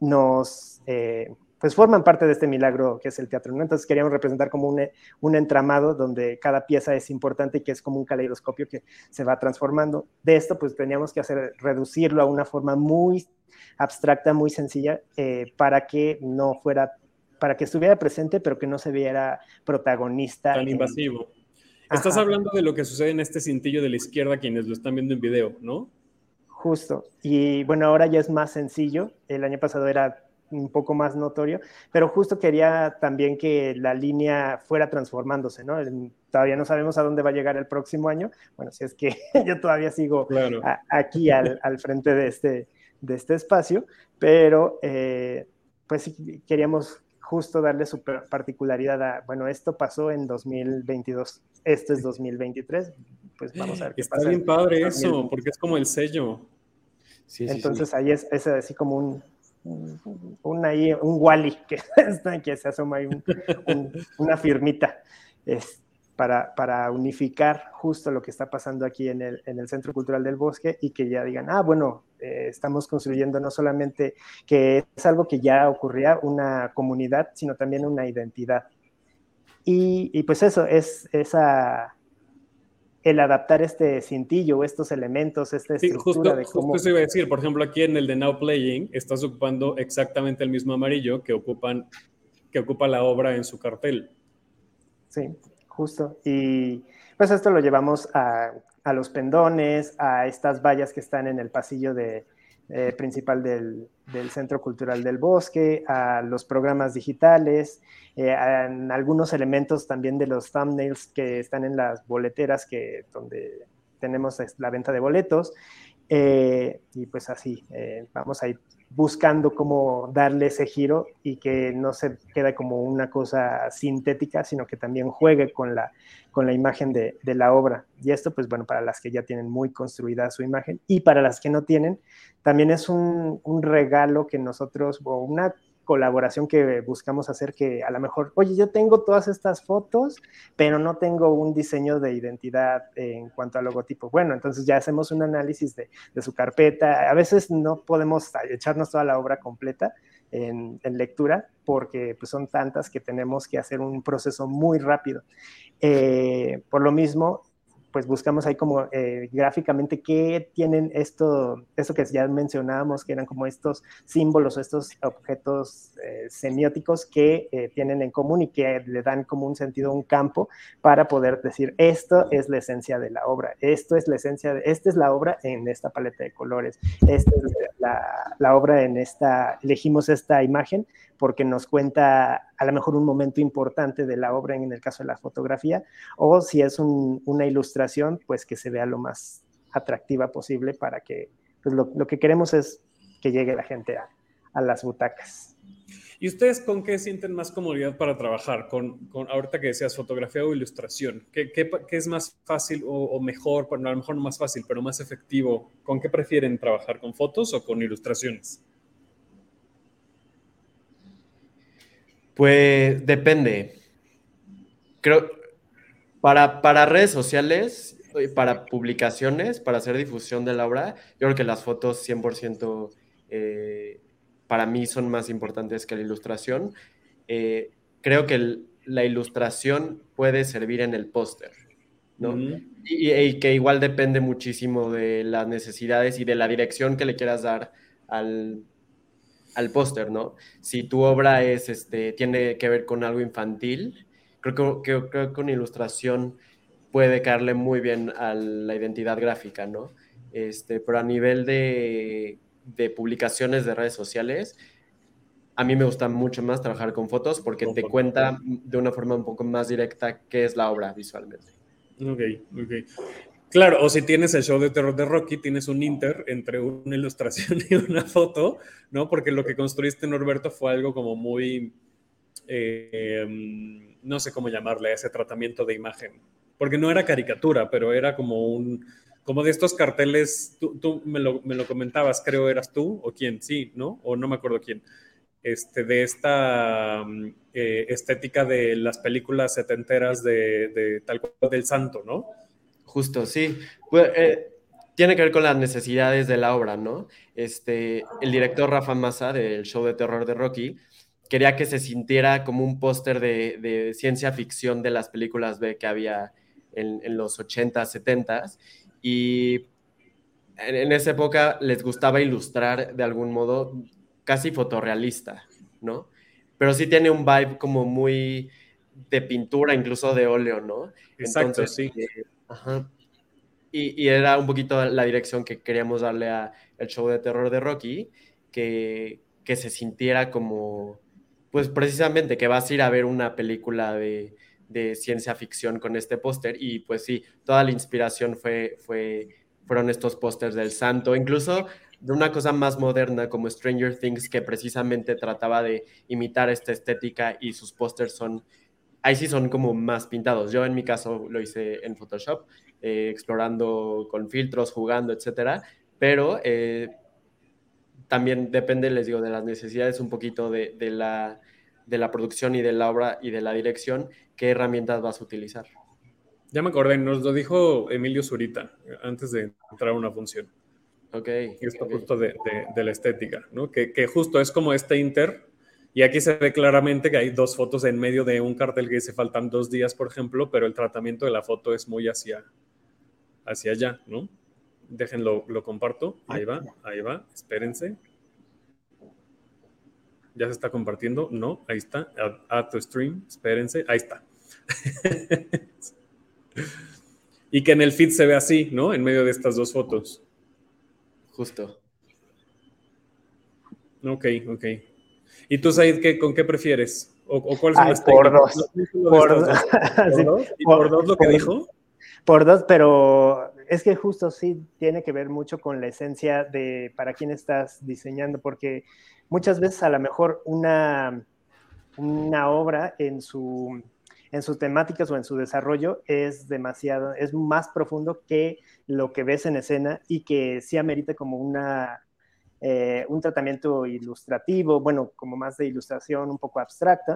pues forman parte de este milagro que es el teatro, ¿no? Entonces queríamos representar como un entramado donde cada pieza es importante y que es como un caleidoscopio que se va transformando. De esto pues teníamos que reducirlo a una forma muy abstracta, muy sencilla, para que estuviera presente, pero que no se viera protagonista. Tan invasivo. Estás hablando de lo que sucede en este cintillo de la izquierda, quienes lo están viendo en video, ¿no? Justo. Y bueno, ahora ya es más sencillo. El año pasado era un poco más notorio, pero justo quería también que la línea fuera transformándose, ¿no? Todavía no sabemos a dónde va a llegar el próximo año. Bueno, si es que yo todavía sigo aquí al frente de este espacio, pero pues sí, queríamos justo darle su particularidad bueno, esto pasó en 2022, esto es 2023, pues vamos a ver qué Está pasa. Bien padre eso, porque es como el sello. Sí, entonces ahí es así como un Wall-E que se asoma ahí, una firmita para unificar justo lo que está pasando aquí en el Centro Cultural del Bosque, y que ya digan, bueno, estamos construyendo no solamente que es algo que ya ocurría, una comunidad, sino también una identidad. Y pues eso es el adaptar este cintillo, estos elementos, esta estructura de cómo... Justo eso iba a decir. Por ejemplo, aquí en el de Now Playing estás ocupando exactamente el mismo amarillo que ocupa la obra en su cartel. Sí, justo. Y pues esto lo llevamos a los pendones, a estas vallas que están en el pasillo principal del Centro Cultural del Bosque, a los programas digitales, a algunos elementos también de los thumbnails que están en las boleteras donde tenemos la venta de boletos. Y pues así, vamos a ir buscando cómo darle ese giro y que no se quede como una cosa sintética, sino que también juegue con la imagen de la obra. Y esto, pues bueno, para las que ya tienen muy construida su imagen, y para las que no tienen, también es un regalo que nosotros, o una colaboración que buscamos hacer, que a lo mejor, oye, yo tengo todas estas fotos, pero no tengo un diseño de identidad en cuanto al logotipo. Bueno, entonces ya hacemos un análisis de su carpeta. A veces no podemos echarnos toda la obra completa en lectura, porque pues, son tantas que tenemos que hacer un proceso muy rápido. Por lo mismo, pues buscamos ahí como gráficamente qué tienen esto que ya mencionábamos, que eran como estos símbolos, estos objetos semióticos que tienen en común y que le dan como un sentido, un campo, para poder decir, esto es la esencia de la obra, esta es la obra en esta paleta de colores, esta es la obra elegimos esta imagen porque nos cuenta a lo mejor un momento importante de la obra, en el caso de la fotografía, o si es una ilustración, pues que se vea lo más atractiva posible, para que pues lo que queremos es que llegue la gente a las butacas. ¿Y ustedes con qué sienten más comodidad para trabajar? Con ahorita que decías fotografía o ilustración, ¿qué es más fácil o mejor? Bueno, a lo mejor no más fácil, pero más efectivo. ¿Con qué prefieren trabajar? ¿Con fotos o con ilustraciones? Pues depende. Creo, para redes sociales, para publicaciones, para hacer difusión de la obra, yo creo que las fotos 100% para mí son más importantes que la ilustración. Creo que la ilustración puede servir en el póster, ¿no? Uh-huh. Y que igual depende muchísimo de las necesidades y de la dirección que le quieras dar al póster, ¿no? Si tu obra tiene que ver con algo infantil, creo que una ilustración puede caerle muy bien a la identidad gráfica, ¿no? Pero a nivel de publicaciones de redes sociales, a mí me gusta mucho más trabajar con fotos porque te cuenta de una forma un poco más directa qué es la obra visualmente. Ok. Claro, o si tienes el show de terror de Rocky, tienes un inter entre una ilustración y una foto, ¿no? Porque lo que construiste, Norberto, fue algo como muy, no sé cómo llamarle, ese tratamiento de imagen. Porque no era caricatura, pero era como de estos carteles, tú me lo comentabas, creo eras tú, o quién, sí, ¿no? O no me acuerdo quién. De esta estética de las películas setenteras de tal cual del santo, ¿no? Justo, sí. Pues, tiene que ver con las necesidades de la obra, ¿no? El director Rafa Massa del show de terror de Rocky quería que se sintiera como un póster de ciencia ficción de las películas B que había en los 80s, 70s. Y en esa época les gustaba ilustrar de algún modo casi fotorrealista, ¿no? Pero sí tiene un vibe como muy de pintura, incluso de óleo, ¿no? Exacto, Entonces, sí. ajá. Y era un poquito la dirección que queríamos darle a el show de terror de Rocky, que se sintiera como, pues precisamente que vas a ir a ver una película de ciencia ficción con este póster y pues sí, toda la inspiración fueron estos pósters del santo, incluso de una cosa más moderna como Stranger Things que precisamente trataba de imitar esta estética y sus pósters ahí sí son como más pintados. Yo en mi caso lo hice en Photoshop, explorando con filtros, jugando, etcétera, pero también depende, les digo, de las necesidades un poquito de la producción y de la obra y de la dirección, qué herramientas vas a utilizar. Ya me acordé, nos lo dijo Emilio Zurita antes de entrar a una función. Ok. Esto Ok. justo de la estética, ¿no? Que justo es como este inter, y aquí se ve claramente que hay dos fotos en medio de un cartel que dice faltan 2 días, por ejemplo, pero el tratamiento de la foto es muy hacia allá, ¿no? Déjenlo, lo comparto. Ahí va, espérense. ¿Ya se está compartiendo? No, ahí está. Add to stream, espérense, ahí está. Y que en el feed se ve así, ¿no? En medio de estas dos fotos. Justo. Ok. ¿Y tú, Said, con qué prefieres? ¿O cuáles son las por técnicas? dos. ¿Por dos? ¿Y por dos lo que dijo? Por dos, pero es que justo sí tiene que ver mucho con la esencia de para quién estás diseñando, porque muchas veces a lo mejor una obra en sus temáticas o en su desarrollo es más profundo que lo que ves en escena y que sí amerita como un tratamiento ilustrativo, bueno, como más de ilustración un poco abstracta,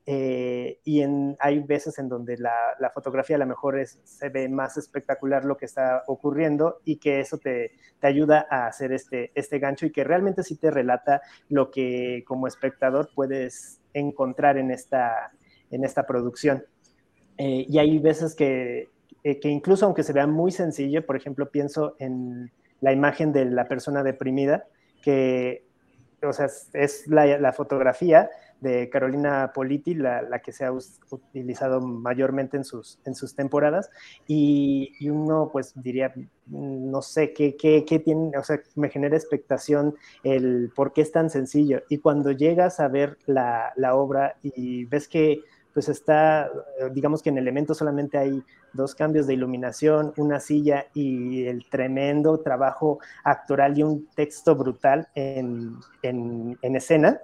hay veces en donde la fotografía a lo mejor se ve más espectacular lo que está ocurriendo y que eso te ayuda a hacer este gancho y que realmente sí te relata lo que como espectador puedes encontrar en esta producción. Y hay veces que incluso aunque se vea muy sencillo, por ejemplo, pienso en la imagen de la persona deprimida, que, o sea, es la fotografía de Carolina Politi, la que se ha utilizado mayormente en sus temporadas, y uno pues diría, no sé, ¿qué tiene? O sea, me genera expectación el por qué es tan sencillo, y cuando llegas a ver la obra y ves que pues está, digamos que en Elementos solamente hay 2 cambios de iluminación, una silla y el tremendo trabajo actoral y un texto brutal en escena,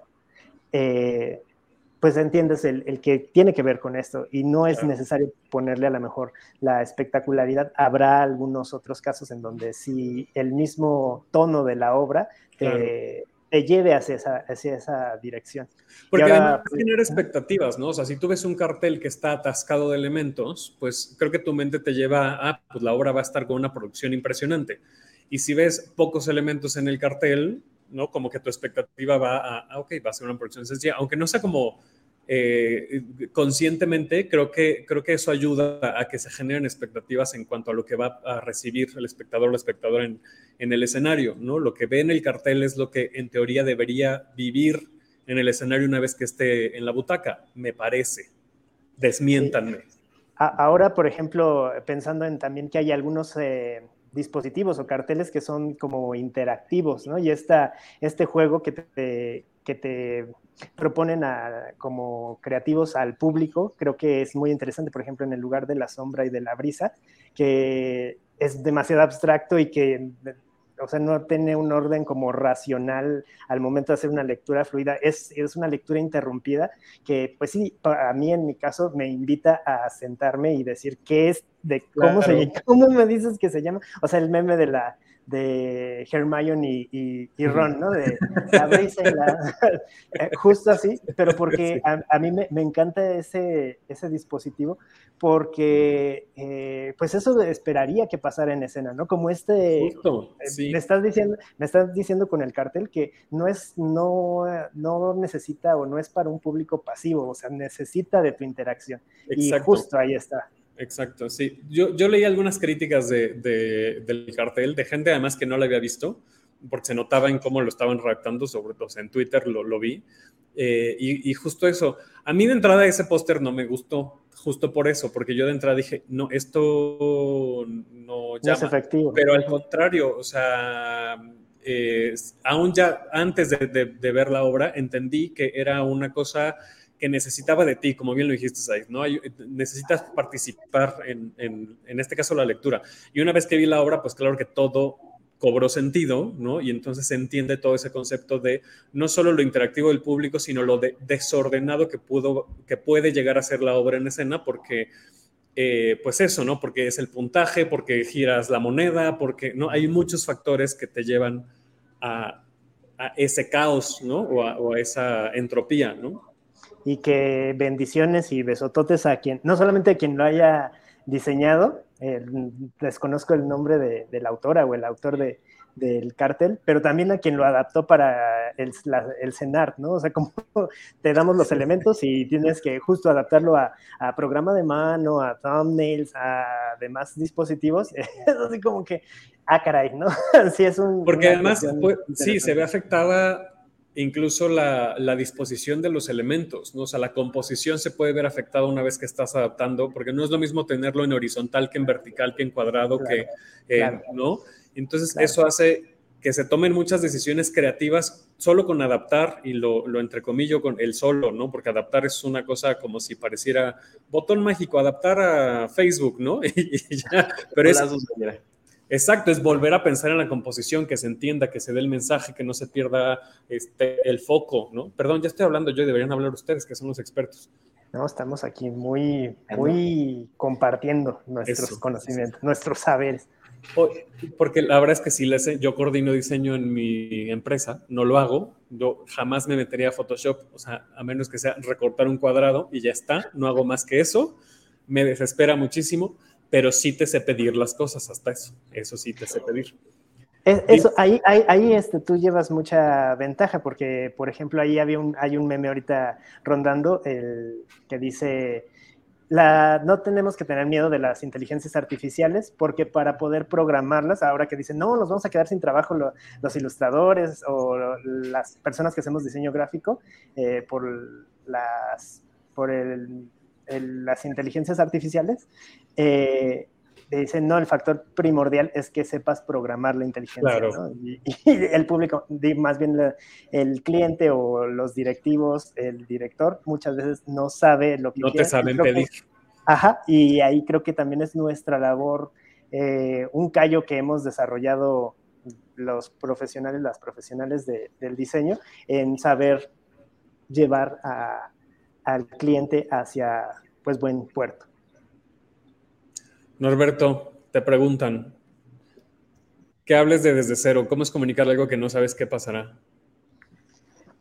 pues entiendes el que tiene que ver con esto y no es necesario ponerle a lo mejor la espectacularidad. Habrá algunos otros casos en donde si el mismo tono de la obra te lleve hacia esa dirección. Porque además genera expectativas, ¿no? O sea, si tú ves un cartel que está atascado de elementos, pues creo que tu mente te lleva a, pues la obra va a estar con una producción impresionante. Y si ves pocos elementos en el cartel, ¿no? Como que tu expectativa va a ok, va a ser una producción sencilla, aunque no sea como conscientemente, creo que eso ayuda a que se generen expectativas en cuanto a lo que va a recibir el espectador o la espectadora en el escenario, ¿no? Lo que ve en el cartel es lo que en teoría debería vivir en el escenario una vez que esté en la butaca, me parece. Desmiéntanme. Sí. Ahora, por ejemplo, pensando en también que hay algunos dispositivos o carteles que son como interactivos, ¿no? Y este juego que te proponen como creativos al público, creo que es muy interesante, por ejemplo, en el lugar de la sombra y de la brisa, que es demasiado abstracto y que, o sea, no tiene un orden como racional al momento de hacer una lectura fluida, es una lectura interrumpida que, pues sí, a mí en mi caso me invita a sentarme y decir qué es, ¿cómo me dices que se llama? O sea, el meme de Hermione y Ron, ¿no? De la brisa y justo así, pero porque a mí me encanta ese dispositivo, porque pues eso esperaría que pasara en escena, ¿no? Como Justo, sí. me estás diciendo con el cartel que no necesita o no es para un público pasivo, o sea, necesita de tu interacción. Exacto. Y justo ahí está. Exacto, sí. Yo leí algunas críticas del cartel de gente además que no la había visto, porque se notaba en cómo lo estaban redactando, sobre todo en Twitter lo vi. Y justo eso. A mí de entrada ese póster no me gustó, justo por eso, porque yo de entrada dije, no, esto no llama. No es efectivo. Pero al contrario, o sea, aún ya antes de ver la obra, entendí que era una cosa que necesitaba de ti, como bien lo dijiste, Said, ¿no? Necesitas participar en este caso la lectura. Y una vez que vi la obra, pues claro que todo cobró sentido, ¿no? Y entonces se entiende todo ese concepto de no solo lo interactivo del público, sino lo desordenado que puede llegar a ser la obra en escena, porque pues eso, ¿no? Porque es el puntaje, porque giras la moneda, porque no hay muchos factores que te llevan a ese caos, ¿no? O a esa entropía, ¿no? Y que bendiciones y besototes a quien, no solamente a quien lo haya diseñado, desconozco el nombre de la autora o el autor del cartel, pero también a quien lo adaptó para el CENART, ¿no? O sea, como te damos los elementos y tienes que justo adaptarlo a programa de mano, a thumbnails, a demás dispositivos, es así como que, caray, ¿no? Sí, es porque además, pues, sí, se ve afectada incluso la disposición de los elementos, ¿no? O sea, la composición se puede ver afectada una vez que estás adaptando, porque no es lo mismo tenerlo en horizontal que en vertical, que en cuadrado, claro, claro. ¿No? Entonces, claro, eso hace que se tomen muchas decisiones creativas solo con adaptar, y lo entrecomillo con el solo, ¿no? Porque adaptar es una cosa como si pareciera botón mágico, adaptar a Facebook, ¿no? Y ya, pero exacto, es volver a pensar en la composición, que se entienda, que se dé el mensaje, que no se pierda el foco, ¿no? Perdón, ya estoy hablando yo y deberían hablar ustedes, que son los expertos. No, estamos aquí muy compartiendo nuestros conocimientos, nuestros saberes. Porque la verdad es que si yo coordino diseño en mi empresa, no lo hago, yo jamás me metería a Photoshop, o sea, a menos que sea recortar un cuadrado y ya está, no hago más que eso, me desespera muchísimo, pero sí te sé pedir las cosas, hasta eso sí te sé pedir. Eso, ahí tú llevas mucha ventaja, porque, por ejemplo, ahí hay un meme ahorita rondando que dice, no tenemos que tener miedo de las inteligencias artificiales, porque para poder programarlas, ahora que dicen, no, nos vamos a quedar sin trabajo los ilustradores o las personas que hacemos diseño gráfico por las inteligencias artificiales, dicen, no, el factor primordial es que sepas programar la inteligencia, claro, ¿no? Y el público, más bien el cliente o los directivos, el director, muchas veces no sabe lo que no quiere. No te saben pedir. Y ahí creo que también es nuestra labor, un callo que hemos desarrollado los profesionales, las profesionales del diseño, en saber llevar al cliente hacia, pues, buen puerto. Norberto, te preguntan, ¿qué hables de desde cero? ¿Cómo es comunicar algo que no sabes qué pasará?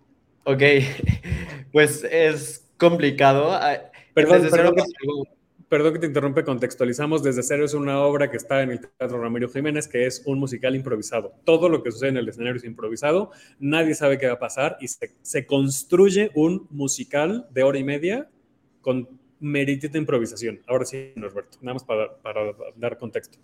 Ok, pues es complicado. Perdón, perdón que te interrumpe, contextualizamos. Desde Cero es una obra que está en el Teatro Ramiro Jiménez, que es un musical improvisado. Todo lo que sucede en el escenario es improvisado, nadie sabe qué va a pasar y se construye un musical de hora y media con meritita improvisación. Ahora sí, Norberto, nada más para dar contexto.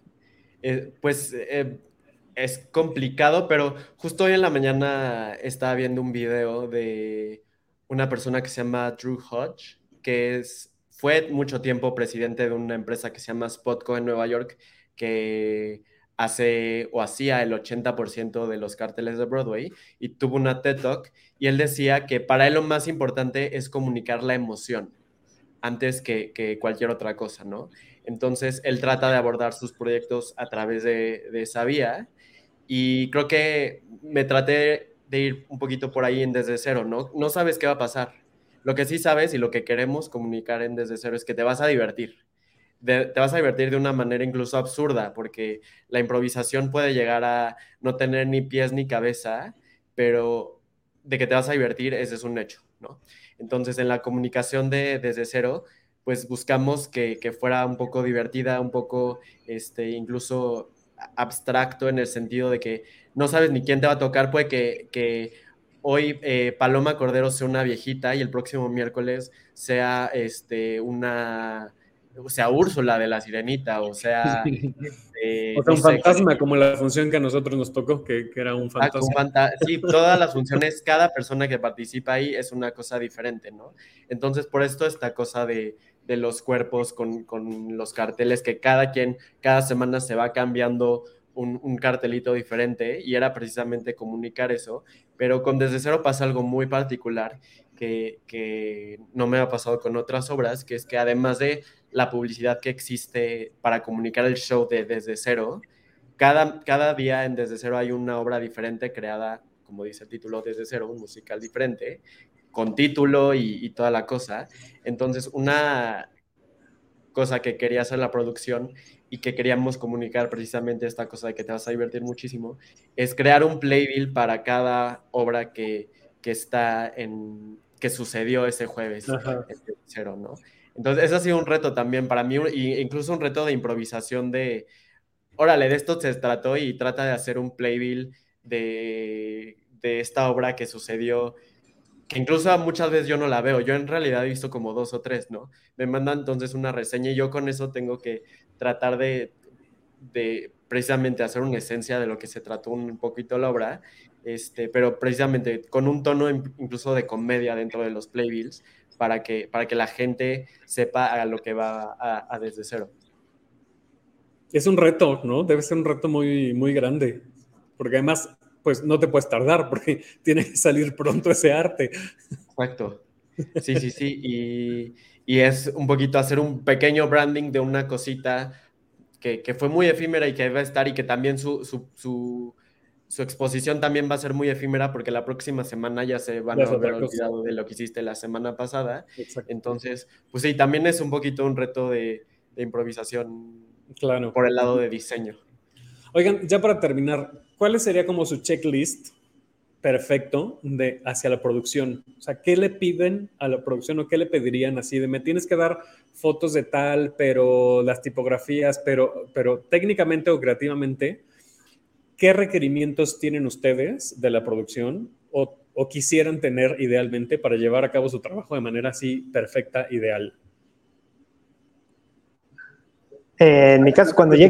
Es complicado, pero justo hoy en la mañana estaba viendo un video de una persona que se llama Drew Hodge, fue mucho tiempo presidente de una empresa que se llama Spotco en Nueva York, que hace o hacía el 80% de los carteles de Broadway, y tuvo una TED Talk, y él decía que para él lo más importante es comunicar la emoción antes que cualquier otra cosa, ¿no? Entonces, él trata de abordar sus proyectos a través de esa vía, y creo que me traté de ir un poquito por ahí en Desde Cero, ¿no? No sabes qué va a pasar. Lo que sí sabes y lo que queremos comunicar en Desde Cero es que te vas a divertir. Te vas a divertir de una manera incluso absurda, porque la improvisación puede llegar a no tener ni pies ni cabeza, pero de que te vas a divertir, ese es un hecho, ¿no? Entonces, en la comunicación de Desde Cero, pues buscamos que fuera un poco divertida, un poco incluso abstracto, en el sentido de que no sabes ni quién te va a tocar. Puede que hoy Paloma Cordero sea una viejita y el próximo miércoles sea Úrsula de la Sirenita, o sea, O sea, no un sé, fantasma, como la función que a nosotros nos tocó, que era un fantasma. sí, todas las funciones, cada persona que participa ahí es una cosa diferente, ¿no? Entonces, por esto esta cosa de los cuerpos con los carteles, que cada semana se va cambiando un cartelito diferente, y era precisamente comunicar eso. Pero con Desde Cero pasa algo muy particular que no me ha pasado con otras obras, que es que además de la publicidad que existe para comunicar el show de Desde Cero, cada día en Desde Cero hay una obra diferente creada, como dice el título, Desde Cero, un musical diferente, con título y toda la cosa. Entonces, una cosa que quería hacer la producción y que queríamos comunicar, precisamente esta cosa de que te vas a divertir muchísimo, es crear un playbill para cada obra que sucedió ese jueves en Desde Cero, ¿no? Entonces, ese ha sido un reto también para mí, e incluso un reto de improvisación órale, de esto se trató, y trata de hacer un playbill de esta obra que sucedió, que incluso muchas veces yo no la veo. Yo en realidad he visto como 2 o 3, ¿no? Me mandan entonces una reseña y yo con eso tengo que tratar de precisamente hacer una esencia de lo que se trató un poquito la obra, pero precisamente con un tono incluso de comedia dentro de los playbills, para que la gente sepa a lo que va a Desde Cero. Es un reto, ¿no? Debe ser un reto muy, muy grande, porque además, pues no te puedes tardar, porque tiene que salir pronto ese arte. Exacto. Sí, sí, sí. Y es un poquito hacer un pequeño branding de una cosita que fue muy efímera y que va a estar, y que también su exposición también va a ser muy efímera, porque la próxima semana ya se van Ya a es haber otra cosa. olvidado de lo que hiciste la semana pasada. Exacto. Entonces, pues sí, también es un poquito un reto de improvisación, Claro. por el lado de diseño. Oigan, ya para terminar, ¿cuál sería como su checklist perfecto hacia la producción? O sea, ¿qué le piden a la producción o qué le pedirían así de me tienes que dar fotos de tal, pero las tipografías, pero técnicamente o creativamente, ¿qué requerimientos tienen ustedes de la producción o quisieran tener idealmente para llevar a cabo su trabajo de manera así perfecta, ideal? En mi caso, cuando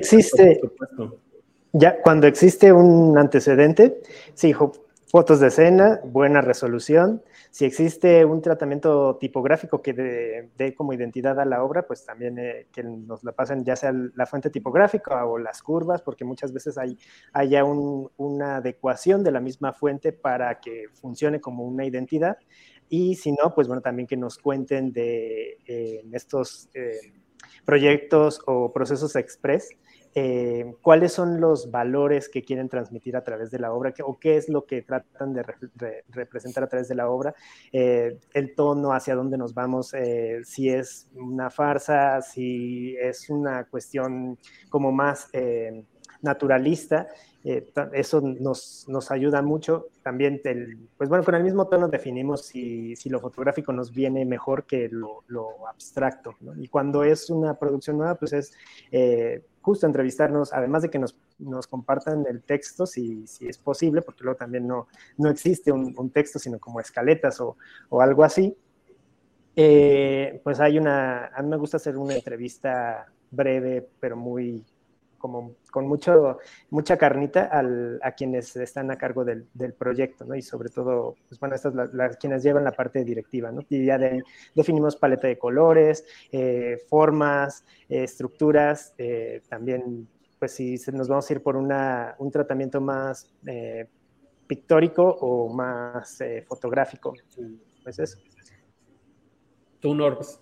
cuando existe un antecedente, sí, fotos de escena, buena resolución. Si existe un tratamiento tipográfico que dé como identidad a la obra, pues también que nos la pasen, ya sea la fuente tipográfica o las curvas, porque muchas veces haya una adecuación de la misma fuente para que funcione como una identidad. Y si no, pues bueno, también que nos cuenten de estos proyectos o procesos express, cuáles son los valores que quieren transmitir a través de la obra, o qué es lo que tratan de representar a través de la obra, el tono, hacia dónde nos vamos, si es una farsa, si es una cuestión como más naturalista. Eso nos ayuda mucho. También, pues bueno, con el mismo tono definimos si lo fotográfico nos viene mejor que lo abstracto, ¿no? Y cuando es una producción nueva, pues es justo entrevistarnos, además de que nos compartan el texto, si es posible, porque luego también no existe un texto, sino como escaletas o algo así. Pues a mí me gusta hacer una entrevista breve, pero muy, como con mucha carnita a quienes están a cargo del proyecto, ¿no? Y sobre todo, pues bueno, estas quienes llevan la parte directiva, ¿no? Y ya definimos paleta de colores, formas, estructuras, también, pues si nos vamos a ir por un tratamiento más pictórico o más fotográfico, y pues eso. ¿Tú, Norbs?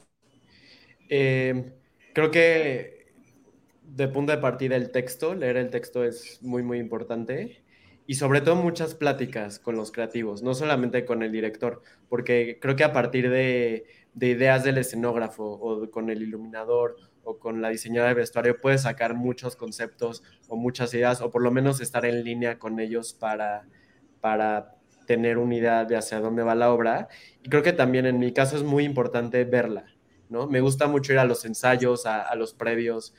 Creo que de punto de partida leer el texto es muy, muy importante, y sobre todo muchas pláticas con los creativos, no solamente con el director, porque creo que a partir de ideas del escenógrafo o con el iluminador o con la diseñadora de vestuario puedes sacar muchos conceptos o muchas ideas, o por lo menos estar en línea con ellos para tener una idea de hacia dónde va la obra. Y creo que también en mi caso es muy importante verla, ¿no? Me gusta mucho ir a los ensayos, a los previos,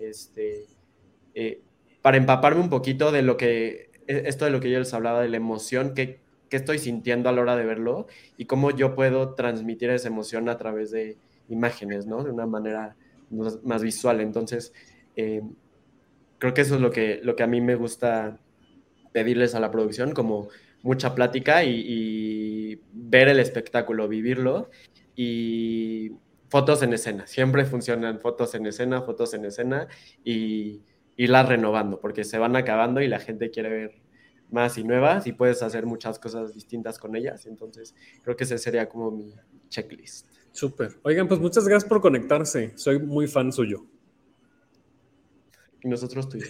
para empaparme un poquito de esto de lo que yo les hablaba, de la emoción que estoy sintiendo a la hora de verlo y cómo yo puedo transmitir esa emoción a través de imágenes, ¿no? De una manera más visual. Entonces, creo que eso es lo que a mí me gusta pedirles a la producción, como mucha plática y ver el espectáculo, vivirlo, y fotos en escena. Siempre funcionan fotos en escena y irlas renovando, porque se van acabando y la gente quiere ver más y nuevas y puedes hacer muchas cosas distintas con ellas. Entonces, creo que ese sería como mi checklist. Súper. Oigan, pues muchas gracias por conectarse. Soy muy fan suyo. Y nosotros tuyos.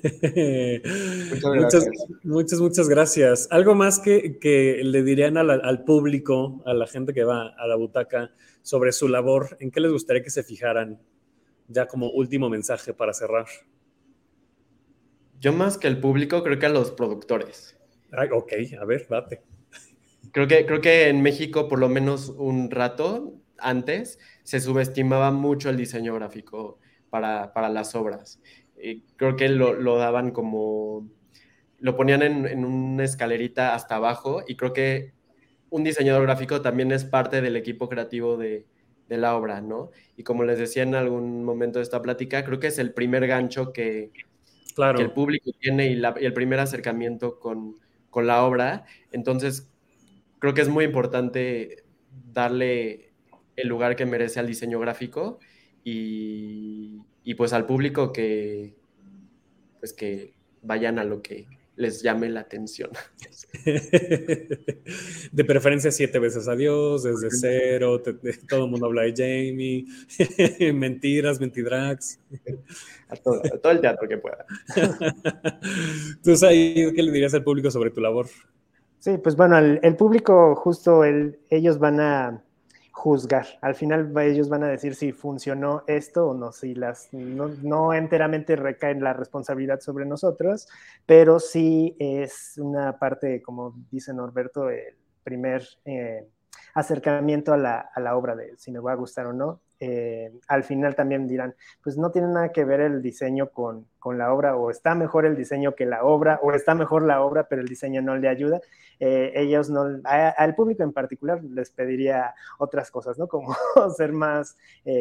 Muchas gracias. ¿Algo más que le dirían al público, a la gente que va a la butaca, sobre su labor? ¿En qué les gustaría que se fijaran? Ya como último mensaje para cerrar. Yo más que el público, creo que a los productores. Ay, ok, a ver, date. Creo que en México, por lo menos un rato antes, se subestimaba mucho el diseño gráfico para las obras. Creo que lo daban como... Lo ponían en una escalerita hasta abajo, y creo que un diseñador gráfico también es parte del equipo creativo de la obra, ¿no? Y como les decía en algún momento de esta plática, creo que es el primer gancho que el público tiene y el primer acercamiento con la obra. Entonces, creo que es muy importante darle el lugar que merece al diseño gráfico y pues al público que vayan a lo que les llame la atención. De preferencia 7 veces adiós, desde cero, todo el mundo habla de Jamie, mentidrags. A todo el teatro que pueda. Entonces, ahí, ¿qué le dirías al público sobre tu labor? Sí, pues bueno, el público justo, ellos van a juzgar. Al final ellos van a decir si funcionó esto o no, si no enteramente recae la responsabilidad sobre nosotros, pero sí es una parte, como dice Norberto, el primer acercamiento a la obra de si me va a gustar o no. Al final también dirán, pues no tiene nada que ver el diseño con la obra, o está mejor el diseño que la obra, o está mejor la obra, pero el diseño no le ayuda. Ellos no, al público en particular les pediría otras cosas, ¿no? Como ser más,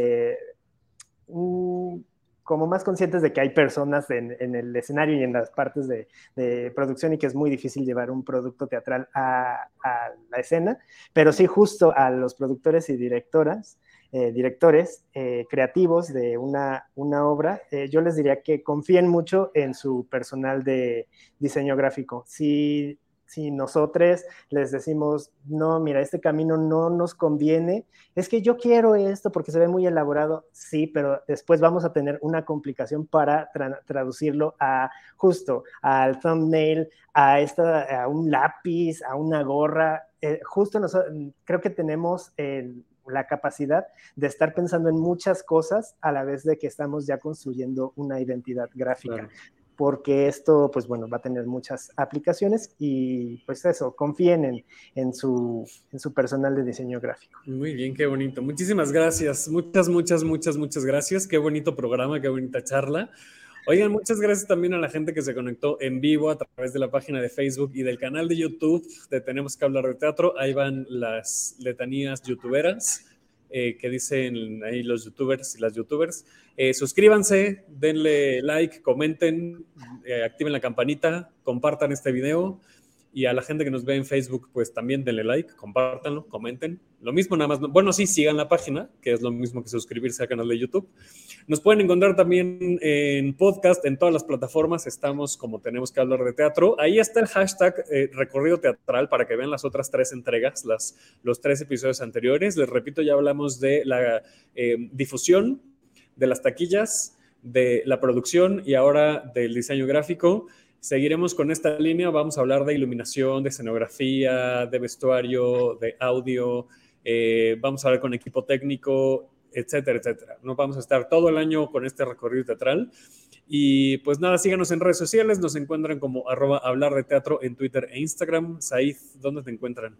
como más conscientes de que hay personas en el escenario y en las partes de producción, y que es muy difícil llevar un producto teatral a la escena, pero sí justo a los productores y directores creativos de una obra, yo les diría que confíen mucho en su personal de diseño gráfico. Si nosotros les decimos, no, mira, este camino no nos conviene, es que yo quiero esto porque se ve muy elaborado, sí, pero después vamos a tener una complicación para traducirlo justo al thumbnail, a un lápiz, a una gorra. Justo creo que tenemos la capacidad de estar pensando en muchas cosas a la vez de que estamos ya construyendo una identidad gráfica. Claro. porque esto, pues bueno, va a tener muchas aplicaciones y pues eso, confíen en su personal de diseño gráfico. Muy bien, qué bonito. Muchísimas gracias. Muchas gracias. Qué bonito programa, qué bonita charla. Oigan, muchas gracias también a la gente que se conectó en vivo a través de la página de Facebook y del canal de YouTube de Tenemos que hablar de teatro. Ahí van las letanías youtuberas que dicen ahí los youtubers y las youtubers. Suscríbanse, denle like, comenten, activen la campanita, compartan este video. Y a la gente que nos ve en Facebook, pues también denle like, compártanlo, comenten. Lo mismo, nada más. Bueno, sí, sigan la página, que es lo mismo que suscribirse al canal de YouTube. Nos pueden encontrar también en podcast, en todas las plataformas. Estamos como Tenemos que hablar de teatro. Ahí está el hashtag recorrido teatral para que vean las otras 3 entregas, los 3 episodios anteriores. Les repito, ya hablamos de la difusión, de las taquillas, de la producción y ahora del diseño gráfico. Seguiremos con esta línea, vamos a hablar de iluminación, de escenografía, de vestuario, de audio, vamos a hablar con equipo técnico, etcétera, etcétera. Nos vamos a estar todo el año con este recorrido teatral. Y pues nada, síganos en redes sociales, nos encuentran como @hablardeteatro en Twitter e Instagram. Said, ¿dónde te encuentran?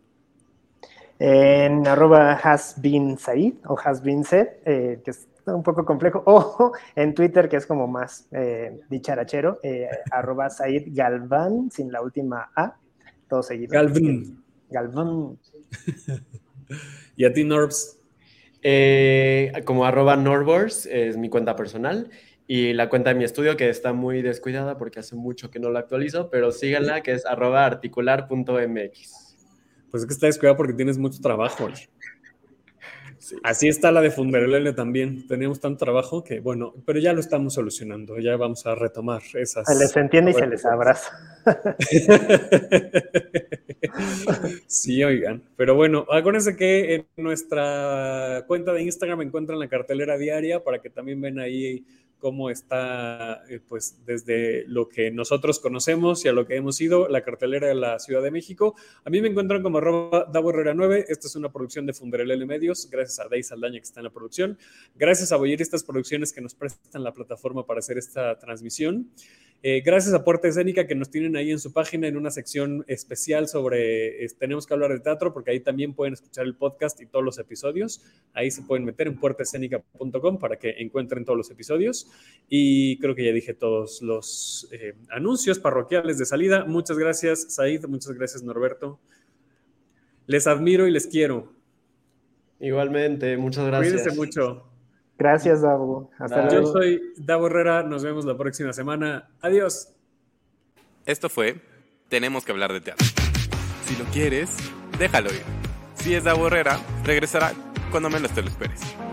En @hasbeensaid o hasbeensaid, que es un poco complejo, o en Twitter, que es como más dicharachero, @Said Galván, sin la última A, todo seguido. Galván. ¿Y a ti, Norbs? Como @Norbors es mi cuenta personal y la cuenta de mi estudio, que está muy descuidada porque hace mucho que no la actualizo, pero síganla, que es @articular.mx. Pues es que está descuidado porque tienes mucho trabajo. Sí. Así está la de Funderelele también. Teníamos tanto trabajo que, bueno, pero ya lo estamos solucionando. Ya vamos a retomar esas. Se les entiende y se les abraza. Sí, oigan. Pero bueno, acuérdense que en nuestra cuenta de Instagram encuentran la cartelera diaria para que también ven ahí cómo está, pues, desde lo que nosotros conocemos y a lo que hemos ido, la cartelera de la Ciudad de México. A mí me encuentran como @DavoHerrera9. Esta es una producción de Funderelele Medios, gracias a Dey Saldaña que está en la producción. Gracias a Boyeristas Producciones que nos prestan la plataforma para hacer esta transmisión. Gracias a Puerta Escénica que nos tienen ahí en su página en una sección especial sobre Tenemos que hablar de teatro, porque ahí también pueden escuchar el podcast y todos los episodios. Ahí se pueden meter en puertaescénica.com para que encuentren todos los episodios. Y creo que ya dije todos los anuncios parroquiales de salida. Muchas gracias, Said. Muchas gracias, Norberto. Les admiro y les quiero. Igualmente, muchas gracias. Cuídense mucho. Gracias, Davo. Hasta luego. Yo soy Davo Herrera. Nos vemos la próxima semana. Adiós. Esto fue Tenemos que hablar de teatro. Si lo quieres, déjalo ir. Si es Davo Herrera, regresará cuando menos te lo esperes.